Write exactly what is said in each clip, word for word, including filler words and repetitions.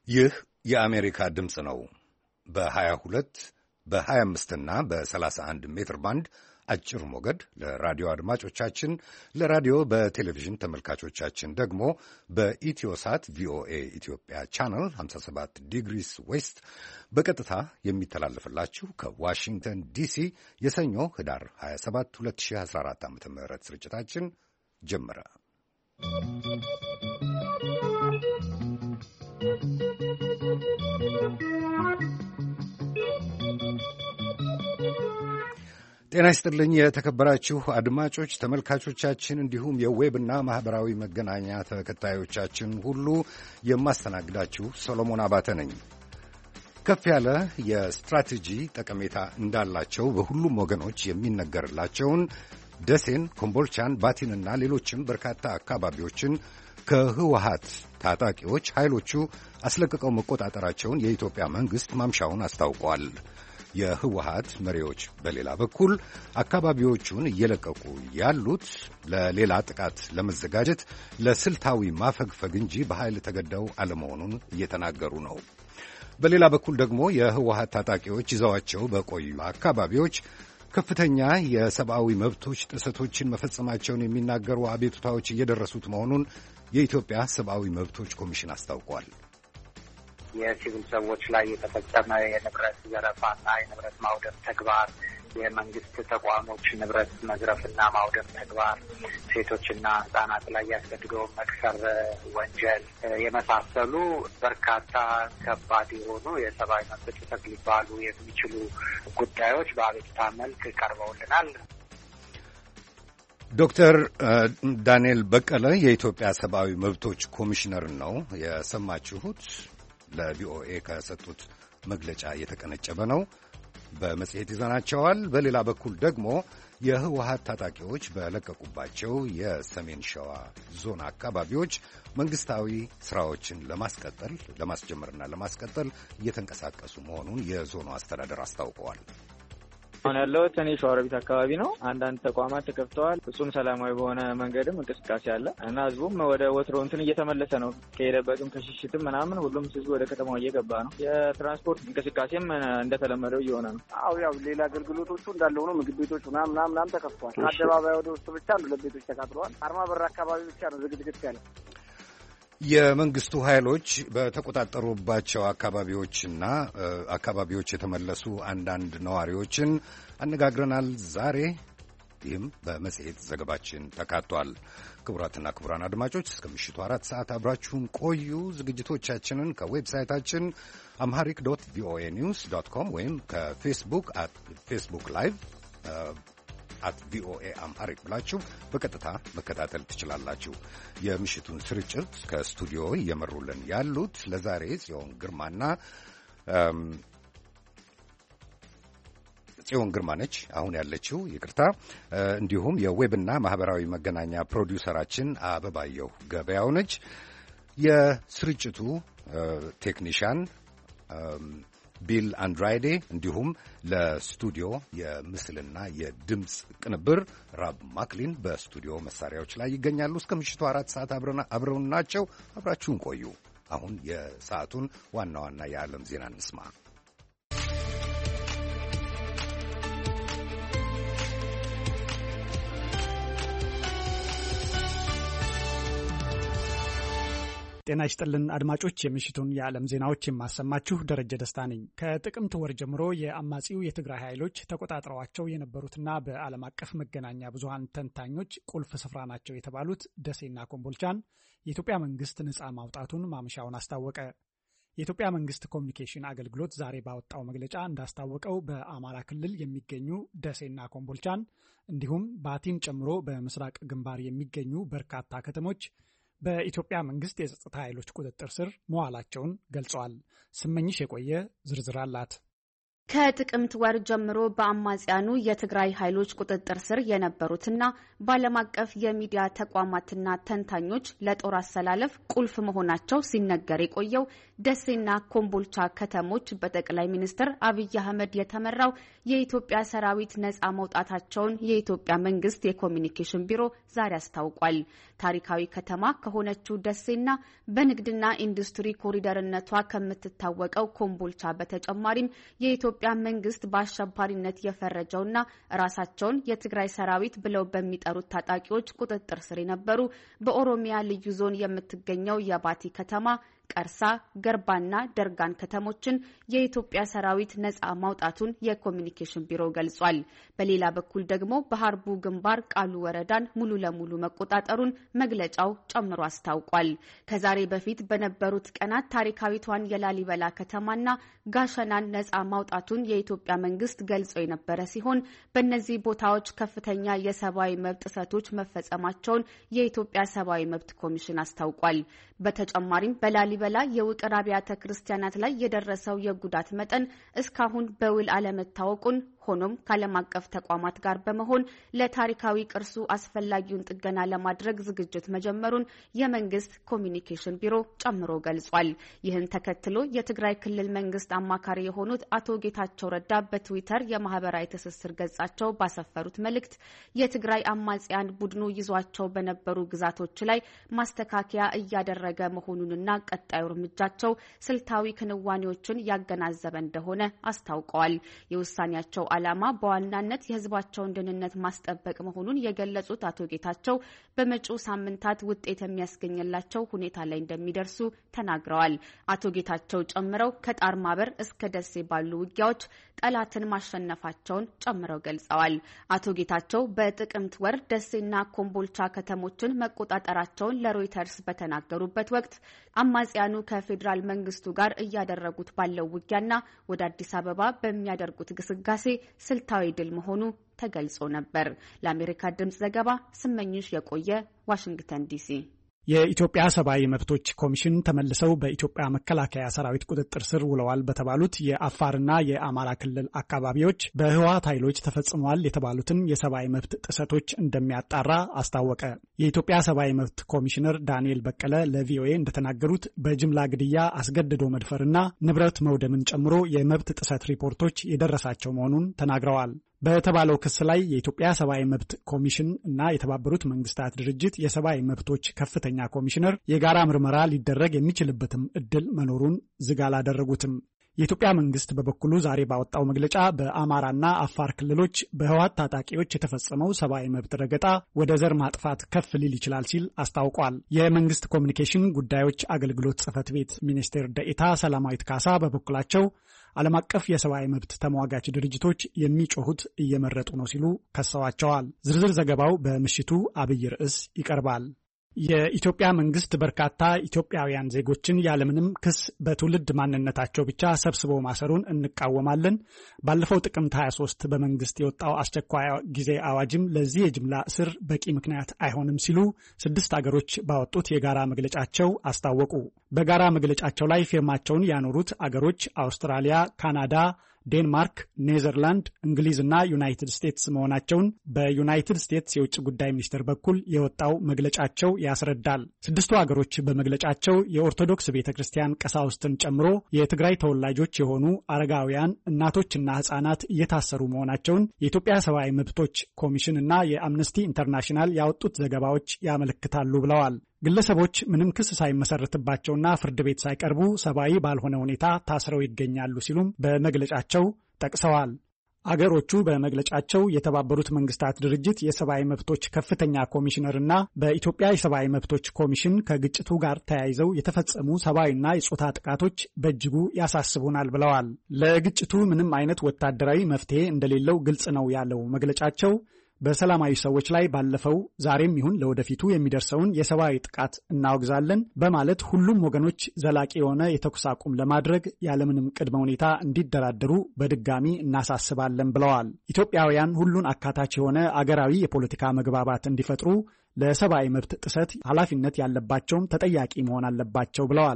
ይህ የአሜሪካ ድምፅ ነው። በሀያ ሁለት በሀያ አምስት እና በሰላሳ አንድ ሜትር ባንድ አጭር ሞገድ ለራዲዮ አድማጮቻችን፣ ለራዲዮ በቴሌቪዥን ተመልካቾቻችን ደግሞ በኢትዮሳት ቪኦኤ ኢትዮጵያ ቻናል ሃምሳ ሰባት ዲግሪስ ዌስት በቀጥታ የሚተላለፍላችሁ ከዋሽንግተን ዲሲ የሰኞ ህዳር ሀያ ሰባት ሁለት ሺህ አስራ አራት ዓ.ም ስርጭታችን ጀመረ። ጤና ይስጥልኝ የተከበራችሁ አድማጮች፣ ተመልካቾቻችን እንዲሁም የዌብና ማህበራዊ መገናኛ ተከታዮቻችን ሁሉ የማስተናግዳችሁ ሰሎሞን አባተ ነኝ። ከፍ ያለ የስትራቴጂ ጠቀሜታ እንዳላቸው በሁሉም ወገኖች የሚነገርላቸውን ደሴን፣ ኮምቦልቻን፣ ባቲንና ሌሎችም በርካታ አካባቢዎችን ከህወሓት ታጣቂዎች ኃይሎቹ አስለቅቀው መቆጣጠራቸውን የኢትዮጵያ መንግሥት ማምሻውን አስታውቋል። የህወሓት መሪዎች በሌላ በኩል አካባቢዎቹን እየለቀቁ ያሉት ለሌላ ጥቃት ለመዘጋጀት ለስልታዊ ማፈግፈግ እንጂ በኃይል ተገደው አለመሆኑን እየተናገሩ ነው። በሌላ በኩል ደግሞ የህወሓት ታጣቂዎች ይዘዋቸው በቆዩ አካባቢዎች ከፍተኛ የሰብአዊ መብቶች ጥሰቶችን መፈጸማቸውን የሚናገሩ አቤቱታዎች እየደረሱት መሆኑን የኢትዮጵያ ሰብአዊ መብቶች ኮሚሽን አስታውቋል። የሲቪል ሰዎች ላይ የተፈጸመ የንብረት ዘረፋና የንብረት ማውደም ተግባር፣ የመንግስት ተቋሞች ንብረት መዝረፍና ማውደም ተግባር፣ ሴቶችና ህጻናት ላይ ያስገድዶ መድፈር ወንጀል የመሳሰሉ በርካታ ከባድ የሆኑ የሰብአዊ መብት ጥሰት ሊባሉ የሚችሉ ጉዳዮች በአቤቱታ መልክ ቀርበውልናል። ዶክተር ዳንኤል በቀለ የኢትዮጵያ ሰብአዊ መብቶች ኮሚሽነር ነው የሰማችሁት። ለቪኦኤ ከሰጡት መግለጫ የተቀነጨበ ነው። በመጽሔት ይዘናቸዋል። በሌላ በኩል ደግሞ የህወሓት ታጣቂዎች በለቀቁባቸው የሰሜን ሸዋ ዞን አካባቢዎች መንግስታዊ ስራዎችን ለማስቀጠል ለማስጀመርና ለማስቀጠል እየተንቀሳቀሱ መሆኑን የዞኑ አስተዳደር አስታውቀዋል። አሁን ያለሁት እኔ ሸዋሮቢት አካባቢ ነው። አንዳንድ ተቋማት ተከፍተዋል። ፍጹም ሰላማዊ በሆነ መንገድም እንቅስቃሴ አለ እና ህዝቡም ወደ ወትሮ እንትን እየተመለሰ ነው። ከሄደበትም ከሽሽትም ምናምን ሁሉም ህዝቡ ወደ ከተማው እየገባ ነው። የትራንስፖርት እንቅስቃሴም እንደተለመደው እየሆነ ነው። አዎ ያው ሌላ አገልግሎቶቹ እንዳለ ሆኖ ምግብ ቤቶች ምናምን ምናምን ተከፍተዋል። አደባባይ ወደ ውስጥ ብቻ አንዱ ለቤቶች ተቃጥለዋል። አርማ በር አካባቢ ብቻ ነው ዝግጅት ያለ። የመንግስቱ ኃይሎች በተቆጣጠሩባቸው አካባቢዎችና አካባቢዎች የተመለሱ አንዳንድ ነዋሪዎችን አነጋግረናል ዛሬ። ይህም በመጽሔት ዘገባችን ተካቷል። ክቡራትና ክቡራን አድማጮች እስከ ምሽቱ አራት ሰዓት አብራችሁን ቆዩ። ዝግጅቶቻችንን ከዌብሳይታችን አምሃሪክ ዶት ቪኦኤ ኒውስ ዶት ኮም ወይም ከፌስቡክ አት ፌስቡክ ላይቭ አት ቪኦኤ አምሃሪክ ብላችሁ በቀጥታ መከታተል ትችላላችሁ። የምሽቱን ስርጭት ከስቱዲዮ እየመሩልን ያሉት ለዛሬ ጽዮን ግርማና ጽዮን ግርማ ነች አሁን ያለችው፣ ይቅርታ። እንዲሁም የዌብና ማህበራዊ መገናኛ ፕሮዲውሰራችን አበባየሁ ገበያው ነች። የስርጭቱ ቴክኒሻን ቢል አንድራይዴ፣ እንዲሁም ለስቱዲዮ የምስልና የድምፅ ቅንብር ራብ ማክሊን በስቱዲዮ መሳሪያዎች ላይ ይገኛሉ። እስከ ምሽቱ አራት ሰዓት አብረውን ናቸው። አብራችሁን ቆዩ። አሁን የሰዓቱን ዋና ዋና የዓለም ዜና እንስማ። ጤና ይስጥልን አድማጮች፣ የምሽቱን የዓለም ዜናዎች የማሰማችሁ ደረጀ ደስታ ነኝ። ከጥቅምት ወር ጀምሮ የአማጺው የትግራይ ኃይሎች ተቆጣጥረዋቸው የነበሩትና በዓለም አቀፍ መገናኛ ብዙሃን ተንታኞች ቁልፍ ስፍራ ናቸው የተባሉት ደሴና ኮምቦልቻን የኢትዮጵያ መንግስት ነጻ ማውጣቱን ማምሻውን አስታወቀ። የኢትዮጵያ መንግስት ኮሚኒኬሽን አገልግሎት ዛሬ ባወጣው መግለጫ እንዳስታወቀው በአማራ ክልል የሚገኙ ደሴና ኮምቦልቻን እንዲሁም ባቲን ጨምሮ በምስራቅ ግንባር የሚገኙ በርካታ ከተሞች በኢትዮጵያ መንግስት የጸጥታ ኃይሎች ቁጥጥር ስር መዋላቸውን ገልጸዋል። ስመኝሽ የቆየ ዝርዝር አላት። ከጥቅምት ወር ጀምሮ በአማጽያኑ የትግራይ ኃይሎች ቁጥጥር ስር የነበሩትና በዓለም አቀፍ የሚዲያ ተቋማትና ተንታኞች ለጦር አሰላለፍ ቁልፍ መሆናቸው ሲነገር የቆየው ደሴና ኮምቦልቻ ከተሞች በጠቅላይ ሚኒስትር አብይ አህመድ የተመራው የኢትዮጵያ ሰራዊት ነጻ መውጣታቸውን የኢትዮጵያ መንግስት የኮሚኒኬሽን ቢሮ ዛሬ አስታውቋል። ታሪካዊ ከተማ ከሆነችው ደሴና በንግድና ኢንዱስትሪ ኮሪደርነቷ ከምትታወቀው ኮምቦልቻ በተጨማሪም የኢትዮጵያ መንግስት በአሸባሪነት የፈረጀውና ራሳቸውን የትግራይ ሰራዊት ብለው በሚጠሩት ታጣቂዎች ቁጥጥር ስር የነበሩ በኦሮሚያ ልዩ ዞን የምትገኘው የባቲ ከተማ ቀርሳ ገርባና ደርጋን ከተሞችን የኢትዮጵያ ሰራዊት ነጻ ማውጣቱን የኮሚኒኬሽን ቢሮ ገልጿል። በሌላ በኩል ደግሞ በሐርቡ ግንባር ቃሉ ወረዳን ሙሉ ለሙሉ መቆጣጠሩን መግለጫው ጨምሮ አስታውቋል። ከዛሬ በፊት በነበሩት ቀናት ታሪካዊቷን የላሊበላ ከተማና ጋሸናን ነጻ ማውጣቱን የኢትዮጵያ መንግስት ገልጾ የነበረ ሲሆን በእነዚህ ቦታዎች ከፍተኛ የሰብአዊ መብት ጥሰቶች መፈጸማቸውን የኢትዮጵያ ሰብአዊ መብት ኮሚሽን አስታውቋል። በተጨማሪም በላሊ በላ የውቅር አብያተ ክርስቲያናት ላይ የደረሰው የጉዳት መጠን እስካሁን በውል አለመታወቁን ሆኖም ከዓለም አቀፍ ተቋማት ጋር በመሆን ለታሪካዊ ቅርሱ አስፈላጊውን ጥገና ለማድረግ ዝግጅት መጀመሩን የመንግስት ኮሚኒኬሽን ቢሮ ጨምሮ ገልጿል። ይህን ተከትሎ የትግራይ ክልል መንግስት አማካሪ የሆኑት አቶ ጌታቸው ረዳ በትዊተር የማህበራዊ ትስስር ገጻቸው ባሰፈሩት መልእክት የትግራይ አማጽያን ቡድኑ ይዟቸው በነበሩ ግዛቶች ላይ ማስተካከያ እያደረገ መሆኑንና ቀጣዩ እርምጃቸው ስልታዊ ክንዋኔዎችን ያገናዘበ እንደሆነ አስታውቀዋል። የውሳኔያቸው ዓላማ በዋናነት የህዝባቸውን ደህንነት ማስጠበቅ መሆኑን የገለጹት አቶ ጌታቸው በመጪው ሳምንታት ውጤት የሚያስገኝላቸው ሁኔታ ላይ እንደሚደርሱ ተናግረዋል። አቶ ጌታቸው ጨምረው ከጣር ማበር እስከ ደሴ ባሉ ውጊያዎች ጠላትን ማሸነፋቸውን ጨምረው ገልጸዋል። አቶ ጌታቸው በጥቅምት ወር ደሴና ኮምቦልቻ ከተሞችን መቆጣጠራቸውን ለሮይተርስ በተናገሩበት ወቅት አማጽያኑ ከፌዴራል መንግስቱ ጋር እያደረጉት ባለው ውጊያና ወደ አዲስ አበባ በሚያደርጉት ግስጋሴ ስልታዊ ድል መሆኑ ተገልጾ ነበር። ለአሜሪካ ድምጽ ዘገባ ስመኝሽ የቆየ ዋሽንግተን ዲሲ። የኢትዮጵያ ሰብአዊ መብቶች ኮሚሽን ተመልሰው በኢትዮጵያ መከላከያ ሰራዊት ቁጥጥር ስር ውለዋል በተባሉት የአፋርና የአማራ ክልል አካባቢዎች በህወሓት ኃይሎች ተፈጽመዋል የተባሉትን የሰብአዊ መብት ጥሰቶች እንደሚያጣራ አስታወቀ። የኢትዮጵያ ሰብአዊ መብት ኮሚሽነር ዳንኤል በቀለ ለቪኦኤ እንደተናገሩት በጅምላ ግድያ፣ አስገድዶ መድፈርና ንብረት መውደምን ጨምሮ የመብት ጥሰት ሪፖርቶች የደረሳቸው መሆኑን ተናግረዋል። በተባለው ክስ ላይ የኢትዮጵያ ሰብአዊ መብት ኮሚሽን እና የተባበሩት መንግስታት ድርጅት የሰብአዊ መብቶች ከፍተኛ ኮሚሽነር የጋራ ምርመራ ሊደረግ የሚችልበትም እድል መኖሩን ዝግ አላደረጉትም። የኢትዮጵያ መንግስት በበኩሉ ዛሬ ባወጣው መግለጫ በአማራና አፋር ክልሎች በህወሓት ታጣቂዎች የተፈጸመው ሰብአዊ መብት ረገጣ ወደ ዘር ማጥፋት ከፍ ሊል ይችላል ሲል አስታውቋል። የመንግስት ኮሚኒኬሽን ጉዳዮች አገልግሎት ጽህፈት ቤት ሚኒስቴር ደኢታ ሰላማዊት ካሳ በበኩላቸው ዓለም አቀፍ የሰብአዊ መብት ተሟጋች ድርጅቶች የሚጮሁት እየመረጡ ነው ሲሉ ከሰዋቸዋል። ዝርዝር ዘገባው በምሽቱ አብይ ርዕስ ይቀርባል። የኢትዮጵያ መንግስት በርካታ ኢትዮጵያውያን ዜጎችን ያለምንም ክስ በትውልድ ማንነታቸው ብቻ ሰብስቦ ማሰሩን እንቃወማለን። ባለፈው ጥቅምት ሃያ ሶስት በመንግስት የወጣው አስቸኳይ ጊዜ አዋጅም ለዚህ የጅምላ እስር በቂ ምክንያት አይሆንም ሲሉ ስድስት አገሮች ባወጡት የጋራ መግለጫቸው አስታወቁ። በጋራ መግለጫቸው ላይ ፊርማቸውን ያኖሩት አገሮች አውስትራሊያ፣ ካናዳ፣ ዴንማርክ፣ ኔዘርላንድ፣ እንግሊዝና ዩናይትድ ስቴትስ መሆናቸውን በዩናይትድ ስቴትስ የውጭ ጉዳይ ሚኒስቴር በኩል የወጣው መግለጫቸው ያስረዳል። ስድስቱ ሀገሮች በመግለጫቸው የኦርቶዶክስ ቤተክርስቲያን ቀሳውስትን ጨምሮ የትግራይ ተወላጆች የሆኑ አረጋውያን፣ እናቶችና ህጻናት እየታሰሩ መሆናቸውን የኢትዮጵያ ሰብአዊ መብቶች ኮሚሽን እና የአምነስቲ ኢንተርናሽናል ያወጡት ዘገባዎች ያመለክታሉ ብለዋል። ግለሰቦች ምንም ክስ ሳይመሰረትባቸውና ፍርድ ቤት ሳይቀርቡ ሰብአዊ ባልሆነ ሁኔታ ታስረው ይገኛሉ ሲሉም በመግለጫቸው ጠቅሰዋል። አገሮቹ በመግለጫቸው የተባበሩት መንግስታት ድርጅት የሰብአዊ መብቶች ከፍተኛ ኮሚሽነርና በኢትዮጵያ የሰብአዊ መብቶች ኮሚሽን ከግጭቱ ጋር ተያይዘው የተፈጸሙ ሰብአዊና የጾታ ጥቃቶች በእጅጉ ያሳስቡናል ብለዋል። ለግጭቱ ምንም አይነት ወታደራዊ መፍትሄ እንደሌለው ግልጽ ነው ያለው መግለጫቸው በሰላማዊ ሰዎች ላይ ባለፈው ዛሬም ይሁን ለወደፊቱ የሚደርሰውን የሰብአዊ ጥቃት እናወግዛለን በማለት ሁሉም ወገኖች ዘላቂ የሆነ የተኩስ አቁም ለማድረግ ያለምንም ቅድመ ሁኔታ እንዲደራደሩ በድጋሚ እናሳስባለን ብለዋል። ኢትዮጵያውያን ሁሉን አካታች የሆነ አገራዊ የፖለቲካ መግባባት እንዲፈጥሩ ለሰብአዊ መብት ጥሰት ኃላፊነት ያለባቸውም ተጠያቂ መሆን አለባቸው ብለዋል።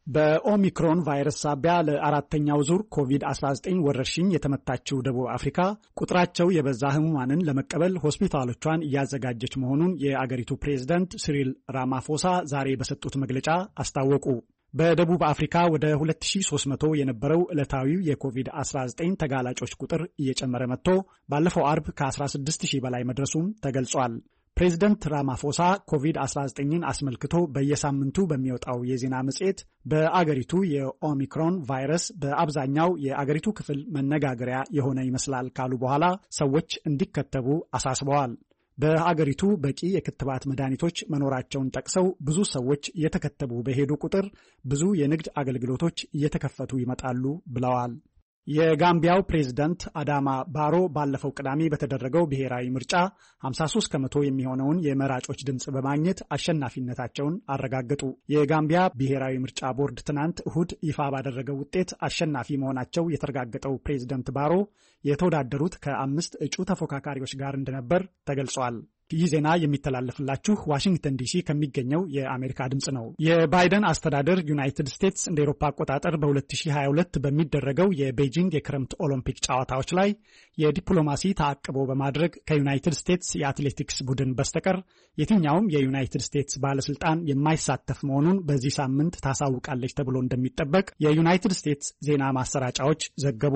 በኦሚክሮን ቫይረስ ሳቢያ ለአራተኛው ዙር ኮቪድ አስራ ዘጠኝ ወረርሽኝ የተመታችው ደቡብ አፍሪካ ቁጥራቸው የበዛ ህሙማንን ለመቀበል ሆስፒታሎቿን እያዘጋጀች መሆኑን የአገሪቱ ፕሬዝዳንት ሲሪል ራማፎሳ ዛሬ በሰጡት መግለጫ አስታወቁ። በደቡብ አፍሪካ ወደ ሁለት ሺህ ሶስት መቶ የነበረው ዕለታዊው የኮቪድ አስራ ዘጠኝ ተጋላጮች ቁጥር እየጨመረ መጥቶ ባለፈው አርብ ከ16 ሺህ በላይ መድረሱም ተገልጿል። ፕሬዝዳንት ራማፎሳ ኮቪድ አስራ ዘጠኝን አስመልክቶ በየሳምንቱ በሚወጣው የዜና መጽሔት በአገሪቱ የኦሚክሮን ቫይረስ በአብዛኛው የአገሪቱ ክፍል መነጋገሪያ የሆነ ይመስላል ካሉ በኋላ ሰዎች እንዲከተቡ አሳስበዋል። በአገሪቱ በቂ የክትባት መድኃኒቶች መኖራቸውን ጠቅሰው ብዙ ሰዎች እየተከተቡ በሄዱ ቁጥር ብዙ የንግድ አገልግሎቶች እየተከፈቱ ይመጣሉ ብለዋል። የጋምቢያው ፕሬዝዳንት አዳማ ባሮ ባለፈው ቅዳሜ በተደረገው ብሔራዊ ምርጫ ሃምሳ ሶስት ከመቶ የሚሆነውን የመራጮች ድምጽ በማግኘት አሸናፊነታቸውን አረጋገጡ። የጋምቢያ ብሔራዊ ምርጫ ቦርድ ትናንት እሁድ ይፋ ባደረገው ውጤት አሸናፊ መሆናቸው የተረጋገጠው ፕሬዝዳንት ባሮ የተወዳደሩት ከአምስት እጩ ተፎካካሪዎች ጋር እንደነበር ተገልጿል። ይህ ዜና የሚተላለፍላችሁ ዋሽንግተን ዲሲ ከሚገኘው የአሜሪካ ድምጽ ነው። የባይደን አስተዳደር ዩናይትድ ስቴትስ እንደ ኤሮፓ አቆጣጠር በሁለት ሺህ ሀያ ሁለት በሚደረገው የቤጂንግ የክረምት ኦሎምፒክ ጨዋታዎች ላይ የዲፕሎማሲ ተዓቅቦ በማድረግ ከዩናይትድ ስቴትስ የአትሌቲክስ ቡድን በስተቀር የትኛውም የዩናይትድ ስቴትስ ባለስልጣን የማይሳተፍ መሆኑን በዚህ ሳምንት ታሳውቃለች ተብሎ እንደሚጠበቅ የዩናይትድ ስቴትስ ዜና ማሰራጫዎች ዘገቡ።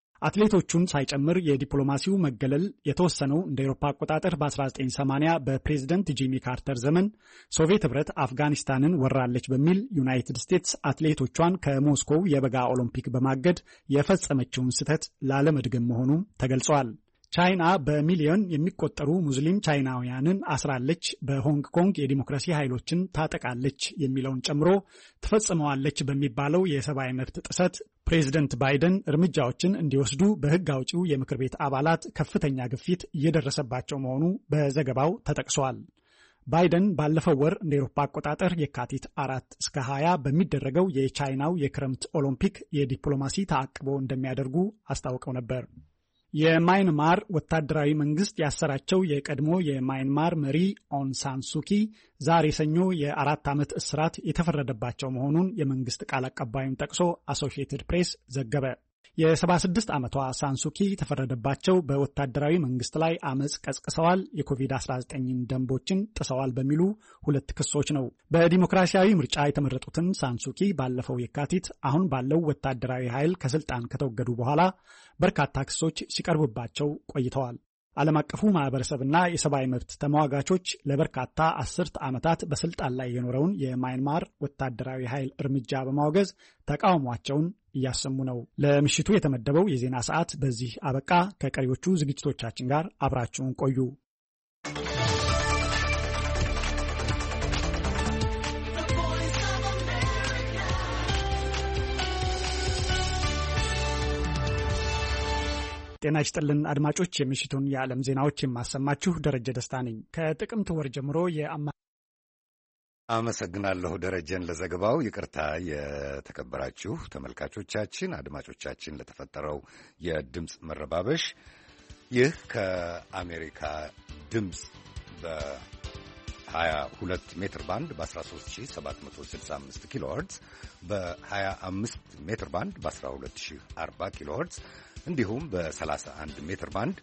አትሌቶቹን ሳይጨምር የዲፕሎማሲው መገለል የተወሰነው እንደ አውሮፓ አቆጣጠር በ1980 በፕሬዝዳንት ጂሚ ካርተር ዘመን ሶቪየት ህብረት አፍጋኒስታንን ወራለች በሚል ዩናይትድ ስቴትስ አትሌቶቿን ከሞስኮው የበጋ ኦሎምፒክ በማገድ የፈጸመችውን ስህተት ላለመድገም መሆኑም ተገልጿል። ቻይና በሚሊዮን የሚቆጠሩ ሙስሊም ቻይናውያንን አስራለች፣ በሆንግ ኮንግ የዲሞክራሲ ኃይሎችን ታጠቃለች የሚለውን ጨምሮ ትፈጽመዋለች በሚባለው የሰብአዊ መብት ጥሰት ፕሬዝደንት ባይደን እርምጃዎችን እንዲወስዱ በህግ አውጪው የምክር ቤት አባላት ከፍተኛ ግፊት እየደረሰባቸው መሆኑ በዘገባው ተጠቅሷል። ባይደን ባለፈው ወር እንደ አውሮፓ አቆጣጠር የካቲት አራት እስከ ሀያ በሚደረገው የቻይናው የክረምት ኦሎምፒክ የዲፕሎማሲ ተዓቅቦ እንደሚያደርጉ አስታውቀው ነበር። የማይንማር ወታደራዊ መንግስት ያሰራቸው የቀድሞ የማይንማር መሪ ኦን ሳን ሱኪ ዛሬ ሰኞ የአራት ዓመት እስራት የተፈረደባቸው መሆኑን የመንግስት ቃል አቀባዩን ጠቅሶ አሶሺየትድ ፕሬስ ዘገበ። የሰባ ስድስት ዓመቷ ሳንሱኪ ተፈረደባቸው በወታደራዊ መንግስት ላይ አመጽ ቀስቅሰዋል፣ የኮቪድ አስራ ዘጠኝ ደንቦችን ጥሰዋል በሚሉ ሁለት ክሶች ነው። በዲሞክራሲያዊ ምርጫ የተመረጡትን ሳንሱኪ ባለፈው የካቲት አሁን ባለው ወታደራዊ ኃይል ከስልጣን ከተወገዱ በኋላ በርካታ ክሶች ሲቀርቡባቸው ቆይተዋል። ዓለም አቀፉ ማህበረሰብና የሰብአዊ መብት ተሟጋቾች ለበርካታ አስርት ዓመታት በስልጣን ላይ የኖረውን የማይንማር ወታደራዊ ኃይል እርምጃ በማውገዝ ተቃውሟቸውን እያሰሙ ነው። ለምሽቱ የተመደበው የዜና ሰዓት በዚህ አበቃ። ከቀሪዎቹ ዝግጅቶቻችን ጋር አብራችሁን ቆዩ። ጤና ይስጥልን አድማጮች፣ የምሽቱን የዓለም ዜናዎች የማሰማችሁ ደረጀ ደስታ ነኝ። ከጥቅምት ወር ጀምሮ የአማ አመሰግናለሁ ደረጀን ለዘገባው። ይቅርታ የተከበራችሁ ተመልካቾቻችን፣ አድማጮቻችን ለተፈጠረው የድምፅ መረባበሽ። ይህ ከአሜሪካ ድምፅ በሀያ ሁለት ሜትር ባንድ በ13765 ኪሎ ሄርትዝ በ25 ሜትር ባንድ በ12040 ኪሎ ሄርትዝ እንዲሁም በ31 ሜትር ባንድ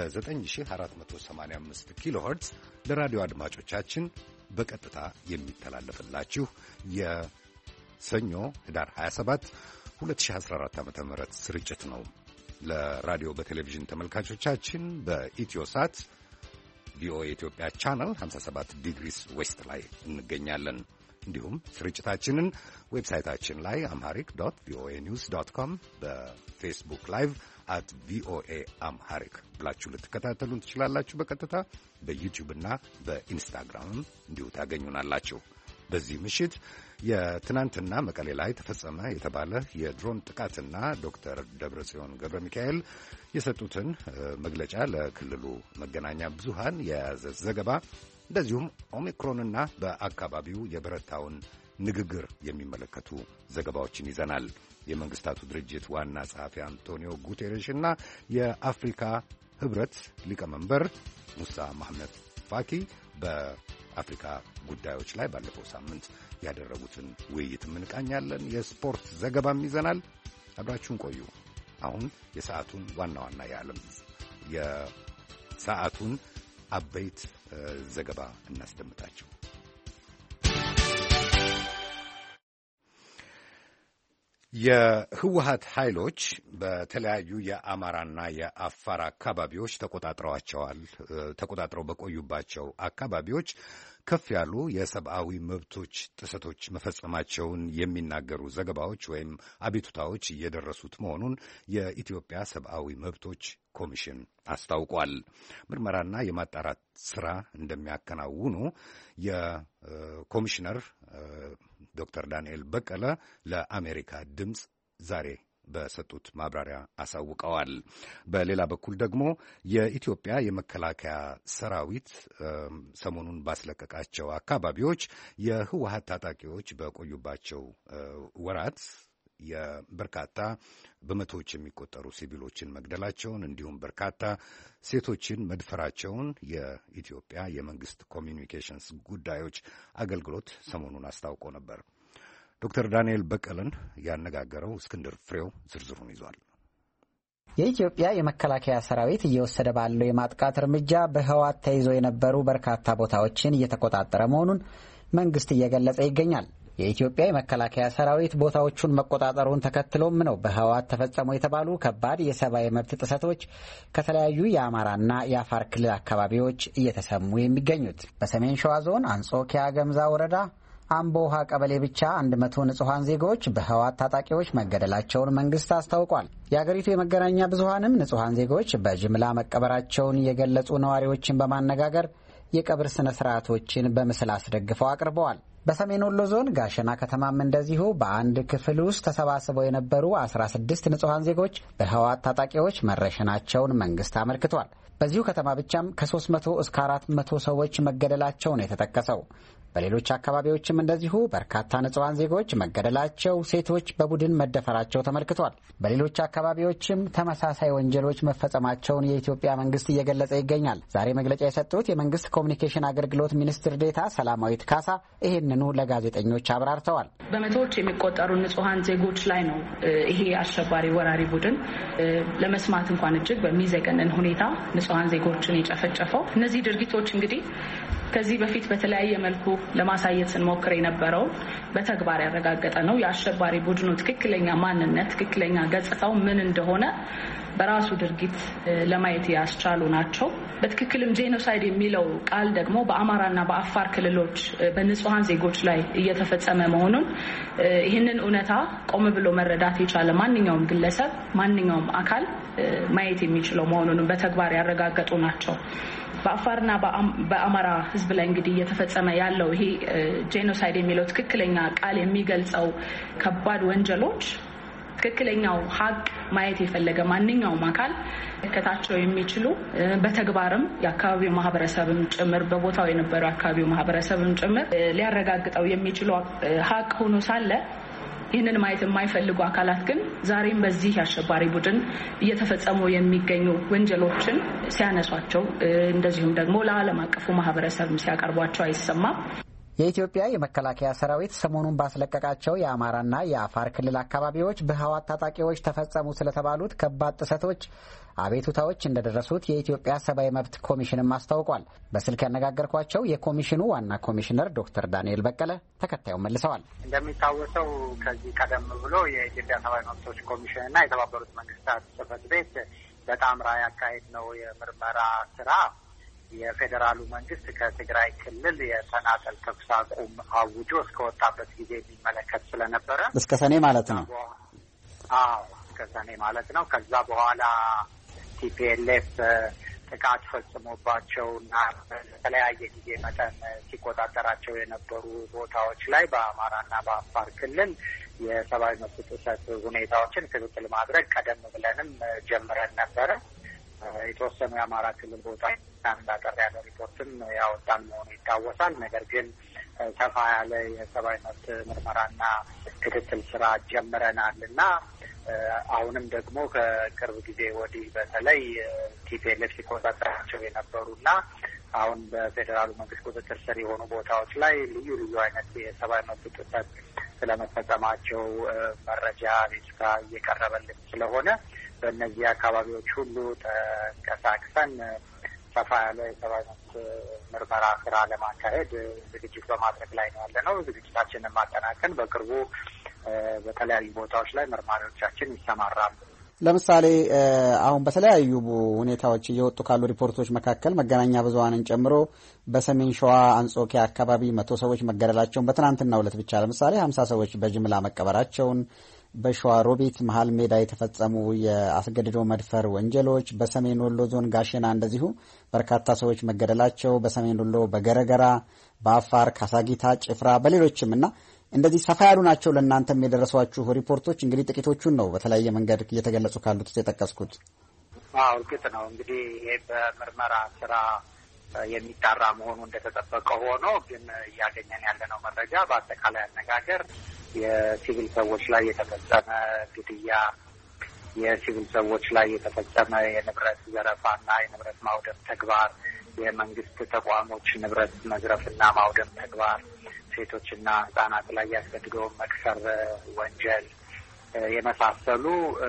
በ9485 ኪሎ ሄርትዝ ለራዲዮ አድማጮቻችን በቀጥታ የሚተላለፍላችሁ የሰኞ ህዳር ሃያ ሰባት ሁለት ሺህ አስራ አራት ዓመተ ምህረት ስርጭት ነው። ለራዲዮ በቴሌቪዥን ተመልካቾቻችን በኢትዮሳት ቪኦኤ ኢትዮጵያ ቻናል ሃምሳ ሰባት ዲግሪስ ዌስት ላይ እንገኛለን። እንዲሁም ስርጭታችንን ዌብሳይታችን ላይ አምሃሪክ ዶት ቪኦኤ ኒውስ ዶት ኮም በፌስቡክ ላይቭ አት ቪኦኤ አምሃሪክ ብላችሁ ልትከታተሉን ትችላላችሁ። በቀጥታ በዩቲዩብ እና በኢንስታግራምም እንዲሁ ታገኙናላችሁ። በዚህ ምሽት የትናንትና መቀሌ ላይ ተፈጸመ የተባለ የድሮን ጥቃትና ዶክተር ደብረጽዮን ገብረ ሚካኤል የሰጡትን መግለጫ ለክልሉ መገናኛ ብዙሃን የያዘ ዘገባ፣ እንደዚሁም ኦሚክሮንና በአካባቢው የበረታውን ንግግር የሚመለከቱ ዘገባዎችን ይዘናል። የመንግስታቱ ድርጅት ዋና ጸሐፊ አንቶኒዮ ጉቴሬሽ እና የአፍሪካ ህብረት ሊቀመንበር ሙሳ መሐመድ ፋኪ አፍሪካ ጉዳዮች ላይ ባለፈው ሳምንት ያደረጉትን ውይይት እንቃኛለን። የስፖርት ዘገባም ይዘናል። አብራችሁን ቆዩ። አሁን የሰዓቱን ዋና ዋና የዓለም የሰዓቱን አበይት ዘገባ እናስደምጣችሁ። የህወሓት ኃይሎች በተለያዩ የአማራና የአፋር አካባቢዎች ተቆጣጥረዋቸዋል። ተቆጣጥረው በቆዩባቸው አካባቢዎች ከፍ ያሉ የሰብአዊ መብቶች ጥሰቶች መፈጸማቸውን የሚናገሩ ዘገባዎች ወይም አቤቱታዎች እየደረሱት መሆኑን የኢትዮጵያ ሰብአዊ መብቶች ኮሚሽን አስታውቋል። ምርመራና የማጣራት ስራ እንደሚያከናውኑ የኮሚሽነር ዶክተር ዳንኤል በቀለ ለአሜሪካ ድምፅ ዛሬ በሰጡት ማብራሪያ አሳውቀዋል። በሌላ በኩል ደግሞ የኢትዮጵያ የመከላከያ ሰራዊት ሰሞኑን ባስለቀቃቸው አካባቢዎች የህወሓት ታጣቂዎች በቆዩባቸው ወራት የበርካታ በመቶዎች የሚቆጠሩ ሲቪሎችን መግደላቸውን እንዲሁም በርካታ ሴቶችን መድፈራቸውን የኢትዮጵያ የመንግስት ኮሚኒኬሽንስ ጉዳዮች አገልግሎት ሰሞኑን አስታውቆ ነበር። ዶክተር ዳንኤል በቀለን ያነጋገረው እስክንድር ፍሬው ዝርዝሩን ይዟል። የኢትዮጵያ የመከላከያ ሰራዊት እየወሰደ ባለው የማጥቃት እርምጃ በህወሓት ተይዞ የነበሩ በርካታ ቦታዎችን እየተቆጣጠረ መሆኑን መንግስት እየገለጸ ይገኛል። የኢትዮጵያ የመከላከያ ሰራዊት ቦታዎቹን መቆጣጠሩን ተከትሎም ነው በህወሓት ተፈጸሙ የተባሉ ከባድ የሰብአዊ መብት ጥሰቶች ከተለያዩ የአማራና የአፋር ክልል አካባቢዎች እየተሰሙ የሚገኙት። በሰሜን ሸዋ ዞን አንጾኪያ ገምዛ ወረዳ አምቦ ውሃ ቀበሌ ብቻ አንድ መቶ ንጹሐን ዜጎች በህወሓት ታጣቂዎች መገደላቸውን መንግስት አስታውቋል። የአገሪቱ የመገናኛ ብዙሃንም ንጹሐን ዜጎች በጅምላ መቀበራቸውን የገለጹ ነዋሪዎችን በማነጋገር የቀብር ስነ ስርዓቶችን በምስል አስደግፈው አቅርበዋል። በሰሜን ወሎ ዞን ጋሸና ከተማም እንደዚሁ በአንድ ክፍል ውስጥ ተሰባስበው የነበሩ አስራ ስድስት ንጹሐን ዜጎች በህወሓት ታጣቂዎች መረሸናቸውን መንግስት አመልክቷል። በዚሁ ከተማ ብቻም ከሶስት መቶ እስከ አራት መቶ ሰዎች መገደላቸውን የተጠቀሰው። በሌሎች አካባቢዎችም እንደዚሁ በርካታ ንጹሐን ዜጎች መገደላቸው፣ ሴቶች በቡድን መደፈራቸው ተመልክቷል። በሌሎች አካባቢዎችም ተመሳሳይ ወንጀሎች መፈጸማቸውን የኢትዮጵያ መንግስት እየገለጸ ይገኛል። ዛሬ መግለጫ የሰጡት የመንግስት ኮሚኒኬሽን አገልግሎት ሚኒስትር ዴኤታ ሰላማዊት ካሳ ይህንኑ ለጋዜጠኞች አብራርተዋል። በመቶዎች የሚቆጠሩ ንጹሐን ዜጎች ላይ ነው ይሄ አሸባሪ ወራሪ ቡድን ለመስማት እንኳን እጅግ በሚዘገንን ሁኔታ ንጹሐን ዜጎችን የጨፈጨፈው። እነዚህ ድርጊቶች እንግዲህ ከዚህ በፊት በተለያየ መልኩ ለማሳየት ስንሞክር የነበረው በተግባር ያረጋገጠ ነው። የአሸባሪ ቡድኑ ትክክለኛ ማንነት፣ ትክክለኛ ገጽታው ምን እንደሆነ በራሱ ድርጊት ለማየት ያስቻሉ ናቸው። በትክክልም ጄኖሳይድ የሚለው ቃል ደግሞ በአማራና በአፋር ክልሎች በንጹሐን ዜጎች ላይ እየተፈጸመ መሆኑን ይህንን እውነታ ቆም ብሎ መረዳት የቻለ ማንኛውም ግለሰብ፣ ማንኛውም አካል ማየት የሚችለው መሆኑን በተግባር ያረጋገጡ ናቸው። በአፋርና በአማራ ህዝብ ላይ እንግዲህ እየተፈጸመ ያለው ይሄ ጄኖሳይድ የሚለው ትክክለኛ ቃል የሚገልጸው ከባድ ወንጀሎች ትክክለኛው ሀቅ ማየት የፈለገ ማንኛውም አካል ከታቸው የሚችሉ በተግባርም የአካባቢው ማህበረሰብም ጭምር በቦታው የነበረው አካባቢው ማህበረሰብም ጭምር ሊያረጋግጠው የሚችሉ ሀቅ ሆኖ ሳለ ይህንን ማየት የማይፈልጉ አካላት ግን ዛሬም በዚህ አሸባሪ ቡድን እየተፈጸሙ የሚገኙ ወንጀሎችን ሲያነሷቸው እንደዚሁም ደግሞ ለዓለም አቀፉ ማህበረሰብም ሲያቀርቧቸው አይሰማም። የኢትዮጵያ የመከላከያ ሰራዊት ሰሞኑን ባስለቀቃቸው የአማራና የአፋር ክልል አካባቢዎች በህወሓት ታጣቂዎች ተፈጸሙ ስለተባሉት ከባድ ጥሰቶች አቤቱታዎች እንደደረሱት የኢትዮጵያ ሰብአዊ መብት ኮሚሽንም አስታውቋል። በስልክ ያነጋገርኳቸው የኮሚሽኑ ዋና ኮሚሽነር ዶክተር ዳንኤል በቀለ ተከታዩን መልሰዋል። እንደሚታወሰው ከዚህ ቀደም ብሎ የኢትዮጵያ ሰብአዊ መብቶች ኮሚሽንና የተባበሩት መንግስታት ጽሕፈት ቤት በጣምራ ያካሄድ ነው የምርመራ ስራ የፌዴራሉ መንግስት ከትግራይ ክልል የተናጠል ተኩስ አቁም አውጆ እስከወጣበት ጊዜ የሚመለከት ስለነበረ እስከ ሰኔ ማለት ነው። አዎ እስከ ሰኔ ማለት ነው። ከዛ በኋላ ቲፒኤልኤፍ ጥቃት ፈጽሞባቸው እና በተለያየ ጊዜ መጠን ሲቆጣጠራቸው የነበሩ ቦታዎች ላይ በአማራና በአፋር ክልል የሰብአዊ መብት ጥሰት ሁኔታዎችን ክትትል ማድረግ ቀደም ብለንም ጀምረን ነበረ። የተወሰኑ የአማራ ክልል ቦታ እንዳጠር ያለ ሪፖርትም ያወጣን መሆኑ ይታወሳል። ነገር ግን ሰፋ ያለ የሰብአዊ መብት ምርመራና ክትትል ስራ ጀምረናል እና አሁንም ደግሞ ከቅርብ ጊዜ ወዲህ በተለይ ቲፒኤልኤፍ ሲቆጣጠራቸው የነበሩና አሁን በፌዴራሉ መንግስት ቁጥጥር ስር የሆኑ ቦታዎች ላይ ልዩ ልዩ አይነት የሰብአዊ መብት ጥሰት ስለመፈጸማቸው መረጃ ቤቱካ እየቀረበልን ስለሆነ በእነዚህ አካባቢዎች ሁሉ ተንቀሳቅሰን ሰፋ ያለ የሰብአዊ መብት ምርመራ ስራ ለማካሄድ ዝግጅት በማድረግ ላይ ነው ያለ ነው። ዝግጅታችንን ማጠናከን በቅርቡ በተለያዩ ቦታዎች ላይ መርማሪዎቻችን ይሰማራሉ። ለምሳሌ አሁን በተለያዩ ሁኔታዎች እየወጡ ካሉ ሪፖርቶች መካከል መገናኛ ብዙኃንን ጨምሮ በሰሜን ሸዋ አንጾኪያ አካባቢ መቶ ሰዎች መገደላቸውን በትናንትናው ዕለት ብቻ ለምሳሌ ሀምሳ ሰዎች በጅምላ መቀበራቸውን፣ በሸዋ ሮቢት መሀል ሜዳ የተፈጸሙ የአስገድዶ መድፈር ወንጀሎች፣ በሰሜን ወሎ ዞን ጋሸና እንደዚሁ በርካታ ሰዎች መገደላቸው፣ በሰሜን ወሎ በገረገራ፣ በአፋር ካሳጊታ፣ ጭፍራ፣ በሌሎችም እና እንደዚህ ሰፋ ያሉ ናቸው። ለእናንተም የደረሷችሁ ሪፖርቶች እንግዲህ ጥቂቶቹን ነው በተለያየ መንገድ እየተገለጹ ካሉት የጠቀስኩት። አዎ እርግጥ ነው እንግዲህ ይሄ በምርመራ ስራ የሚጣራ መሆኑ እንደተጠበቀ ሆኖ ግን እያገኘን ያለነው መረጃ በአጠቃላይ አነጋገር የሲቪል ሰዎች ላይ የተፈጸመ ግድያ፣ የሲቪል ሰዎች ላይ የተፈጸመ የንብረት ዘረፋና የንብረት ማውደም ተግባር፣ የመንግስት ተቋሞች ንብረት መዝረፍና ማውደም ተግባር፣ ሴቶችና ህጻናት ላይ ያስገድዶ መድፈር ወንጀል የመሳሰሉ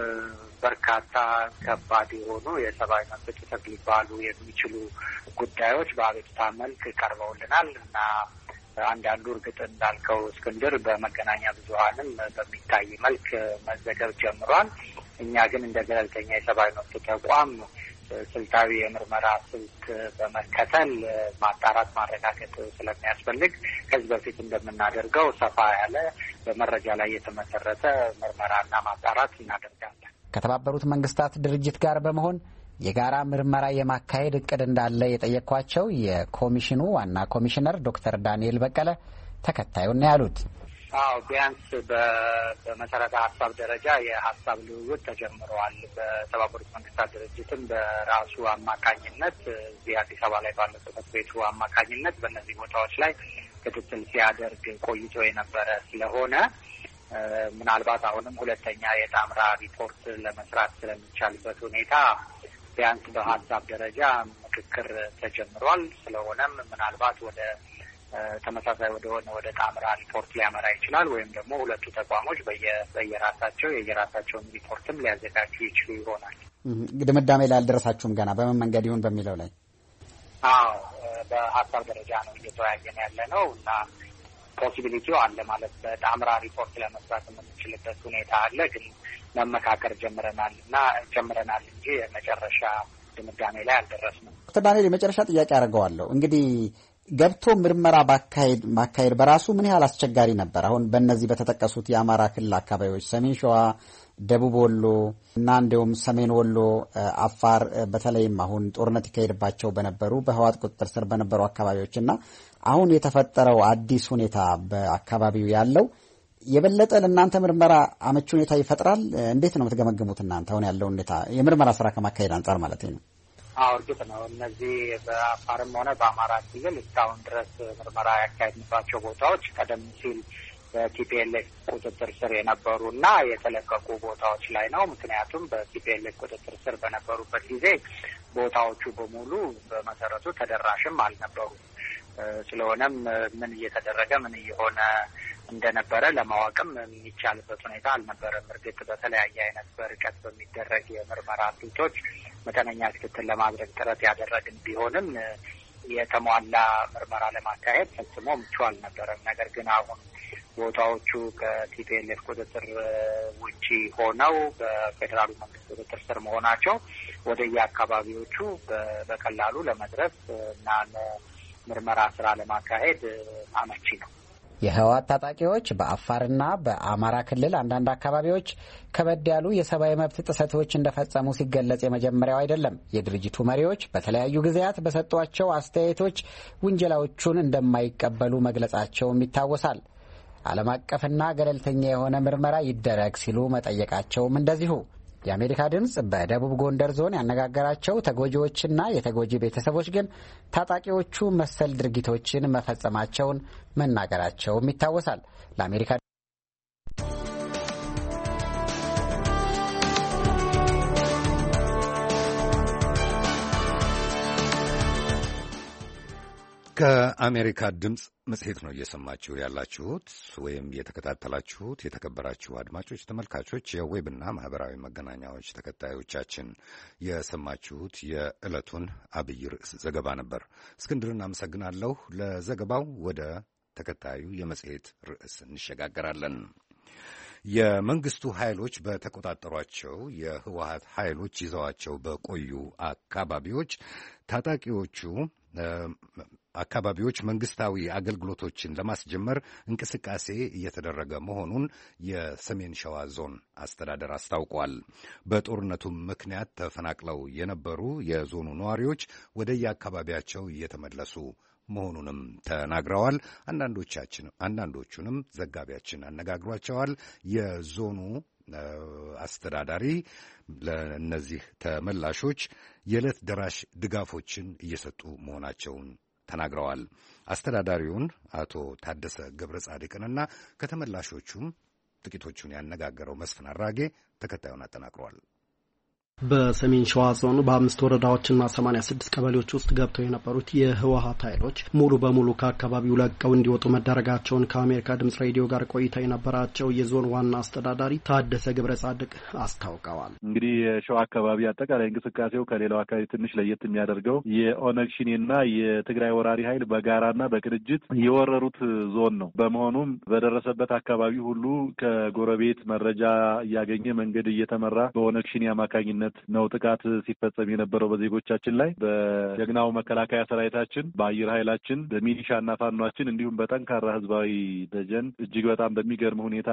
በርካታ ከባድ የሆኑ የሰብአዊ መብት ጥሰት ሊባሉ የሚችሉ ጉዳዮች በአቤቱታ መልክ ቀርበውልናል እና አንዳንዱ እርግጥ እንዳልከው እስክንድር በመገናኛ ብዙኃንም በሚታይ መልክ መዘገብ ጀምሯል። እኛ ግን እንደ ገለልተኛ የሰብአዊ መብት ተቋም ስልታዊ የምርመራ ስልት በመከተል ማጣራት ማረጋገጥ ስለሚያስፈልግ ከዚህ በፊት እንደምናደርገው ሰፋ ያለ በመረጃ ላይ የተመሰረተ ምርመራና ማጣራት እናደርጋለን። ከተባበሩት መንግስታት ድርጅት ጋር በመሆን የጋራ ምርመራ የማካሄድ እቅድ እንዳለ የጠየኳቸው የኮሚሽኑ ዋና ኮሚሽነር ዶክተር ዳንኤል በቀለ ተከታዩን ያሉት። አዎ ቢያንስ በመሰረተ ሀሳብ ደረጃ የሀሳብ ልውውጥ ተጀምረዋል። በተባበሩት መንግስታት ድርጅትም በራሱ አማካኝነት እዚህ አዲስ አበባ ላይ ባለው ጽሕፈት ቤቱ አማካኝነት በእነዚህ ቦታዎች ላይ ክትትል ሲያደርግ ቆይቶ የነበረ ስለሆነ ምናልባት አሁንም ሁለተኛ የጣምራ ሪፖርት ለመስራት ስለሚቻልበት ሁኔታ ቢያንስ በሀሳብ ደረጃ ምክክር ተጀምሯል። ስለሆነም ምናልባት ወደ ተመሳሳይ ወደሆነ ወደ ጣምራ ሪፖርት ሊያመራ ይችላል ወይም ደግሞ ሁለቱ ተቋሞች በየራሳቸው የየራሳቸውን ሪፖርትም ሊያዘጋጁ ይችሉ ይሆናል። ድምዳሜ ላይ አልደረሳችሁም ገና በምን መንገድ ይሁን በሚለው ላይ? አዎ በሀሳብ ደረጃ ነው እየተወያየን ያለ ነው እና ፖሲቢሊቲው አለ ማለት በጣምራ ሪፖርት ለመስራት የምንችልበት ሁኔታ አለ። ግን መመካከር ጀምረናል እና ጀምረናል እንጂ የመጨረሻ ድምዳሜ ላይ አልደረስንም። ዶክተር ዳንኤል የመጨረሻ ጥያቄ አድርገዋለሁ። እንግዲህ ገብቶ ምርመራ ባካሄድ ማካሄድ በራሱ ምን ያህል አስቸጋሪ ነበር? አሁን በእነዚህ በተጠቀሱት የአማራ ክልል አካባቢዎች ሰሜን ሸዋ፣ ደቡብ ወሎ እና እንዲሁም ሰሜን ወሎ፣ አፋር በተለይም አሁን ጦርነት ይካሄድባቸው በነበሩ በህወሓት ቁጥጥር ስር በነበሩ አካባቢዎች እና አሁን የተፈጠረው አዲስ ሁኔታ በአካባቢው ያለው የበለጠ ለእናንተ ምርመራ አመቺ ሁኔታ ይፈጥራል? እንዴት ነው የምትገመግሙት እናንተ አሁን ያለው ሁኔታ የምርመራ ስራ ከማካሄድ አንጻር ማለት ነው? አዎ እርግጥ ነው እነዚህ በአፋርም ሆነ በአማራ ክልል እስካሁን ድረስ ምርመራ ያካሄድንባቸው ቦታዎች ቀደም ሲል በቲፒኤልኤፍ ቁጥጥር ስር የነበሩ እና የተለቀቁ ቦታዎች ላይ ነው። ምክንያቱም በቲፒኤልኤፍ ቁጥጥር ስር በነበሩበት ጊዜ ቦታዎቹ በሙሉ በመሰረቱ ተደራሽም አልነበሩም። ስለሆነም ምን እየተደረገ ምን እየሆነ እንደነበረ ለማወቅም የሚቻልበት ሁኔታ አልነበረም። እርግጥ በተለያየ አይነት በርቀት በሚደረግ የምርመራ ስልቶች መጠነኛ ክትትል ለማድረግ ጥረት ያደረግን ቢሆንም የተሟላ ምርመራ ለማካሄድ ፈጽሞ ምቹ አልነበረም። ነገር ግን አሁን ቦታዎቹ ከቲፒኤልኤፍ ቁጥጥር ውጪ ሆነው በፌዴራሉ መንግስት ቁጥጥር ስር መሆናቸው ወደየ አካባቢዎቹ በቀላሉ ለመድረስ እና ለምርመራ ስራ ለማካሄድ አመቺ ነው። የህወሓት ታጣቂዎች በአፋርና በአማራ ክልል አንዳንድ አካባቢዎች ከበድ ያሉ የሰብአዊ መብት ጥሰቶች እንደፈጸሙ ሲገለጽ የመጀመሪያው አይደለም። የድርጅቱ መሪዎች በተለያዩ ጊዜያት በሰጧቸው አስተያየቶች ውንጀላዎቹን እንደማይቀበሉ መግለጻቸውም ይታወሳል። ዓለም አቀፍና ገለልተኛ የሆነ ምርመራ ይደረግ ሲሉ መጠየቃቸውም እንደዚሁ። የአሜሪካ ድምጽ በደቡብ ጎንደር ዞን ያነጋገራቸው ተጎጂዎችና የተጎጂ ቤተሰቦች ግን ታጣቂዎቹ መሰል ድርጊቶችን መፈጸማቸውን መናገራቸውም ይታወሳል። ለአሜሪካ ከአሜሪካ ድምፅ መጽሔት ነው እየሰማችሁ ያላችሁት ወይም የተከታተላችሁት። የተከበራችሁ አድማጮች፣ ተመልካቾች፣ የዌብና ማህበራዊ መገናኛዎች ተከታዮቻችን የሰማችሁት የዕለቱን አብይ ርዕስ ዘገባ ነበር። እስክንድርን አመሰግናለሁ ለዘገባው። ወደ ተከታዩ የመጽሔት ርዕስ እንሸጋገራለን። የመንግስቱ ኃይሎች በተቆጣጠሯቸው የህወሓት ኃይሎች ይዘዋቸው በቆዩ አካባቢዎች ታጣቂዎቹ አካባቢዎች መንግስታዊ አገልግሎቶችን ለማስጀመር እንቅስቃሴ እየተደረገ መሆኑን የሰሜን ሸዋ ዞን አስተዳደር አስታውቋል። በጦርነቱ ምክንያት ተፈናቅለው የነበሩ የዞኑ ነዋሪዎች ወደየአካባቢያቸው እየተመለሱ መሆኑንም ተናግረዋል። አንዳንዶቻችን አንዳንዶቹንም ዘጋቢያችን አነጋግሯቸዋል። የዞኑ አስተዳዳሪ ለእነዚህ ተመላሾች የዕለት ደራሽ ድጋፎችን እየሰጡ መሆናቸውን ተናግረዋል። አስተዳዳሪውን አቶ ታደሰ ገብረ ጻድቅንና ከተመላሾቹም ጥቂቶቹን ያነጋገረው መስፍን አራጌ ተከታዩን አጠናቅሯል። በሰሜን ሸዋ ዞን በአምስት ወረዳዎችና ሰማንያ ስድስት ቀበሌዎች ውስጥ ገብተው የነበሩት የህወሓት ኃይሎች ሙሉ በሙሉ ከአካባቢው ለቀው እንዲወጡ መደረጋቸውን ከአሜሪካ ድምጽ ሬዲዮ ጋር ቆይታ የነበራቸው የዞን ዋና አስተዳዳሪ ታደሰ ገብረ ጻድቅ አስታውቀዋል። እንግዲህ የሸዋ አካባቢ አጠቃላይ እንቅስቃሴው ከሌላው አካባቢ ትንሽ ለየት የሚያደርገው የኦነግ ሸኔና የትግራይ ወራሪ ኃይል በጋራና በቅንጅት የወረሩት ዞን ነው። በመሆኑም በደረሰበት አካባቢ ሁሉ ከጎረቤት መረጃ እያገኘ መንገድ እየተመራ በኦነግ ሸኔ አማካኝነት ነው ጥቃት ሲፈጸም የነበረው በዜጎቻችን ላይ። በጀግናው መከላከያ ሰራዊታችን፣ በአየር ኃይላችን፣ በሚሊሻና ፋኗችን እንዲሁም በጠንካራ ህዝባዊ ደጀን እጅግ በጣም በሚገርም ሁኔታ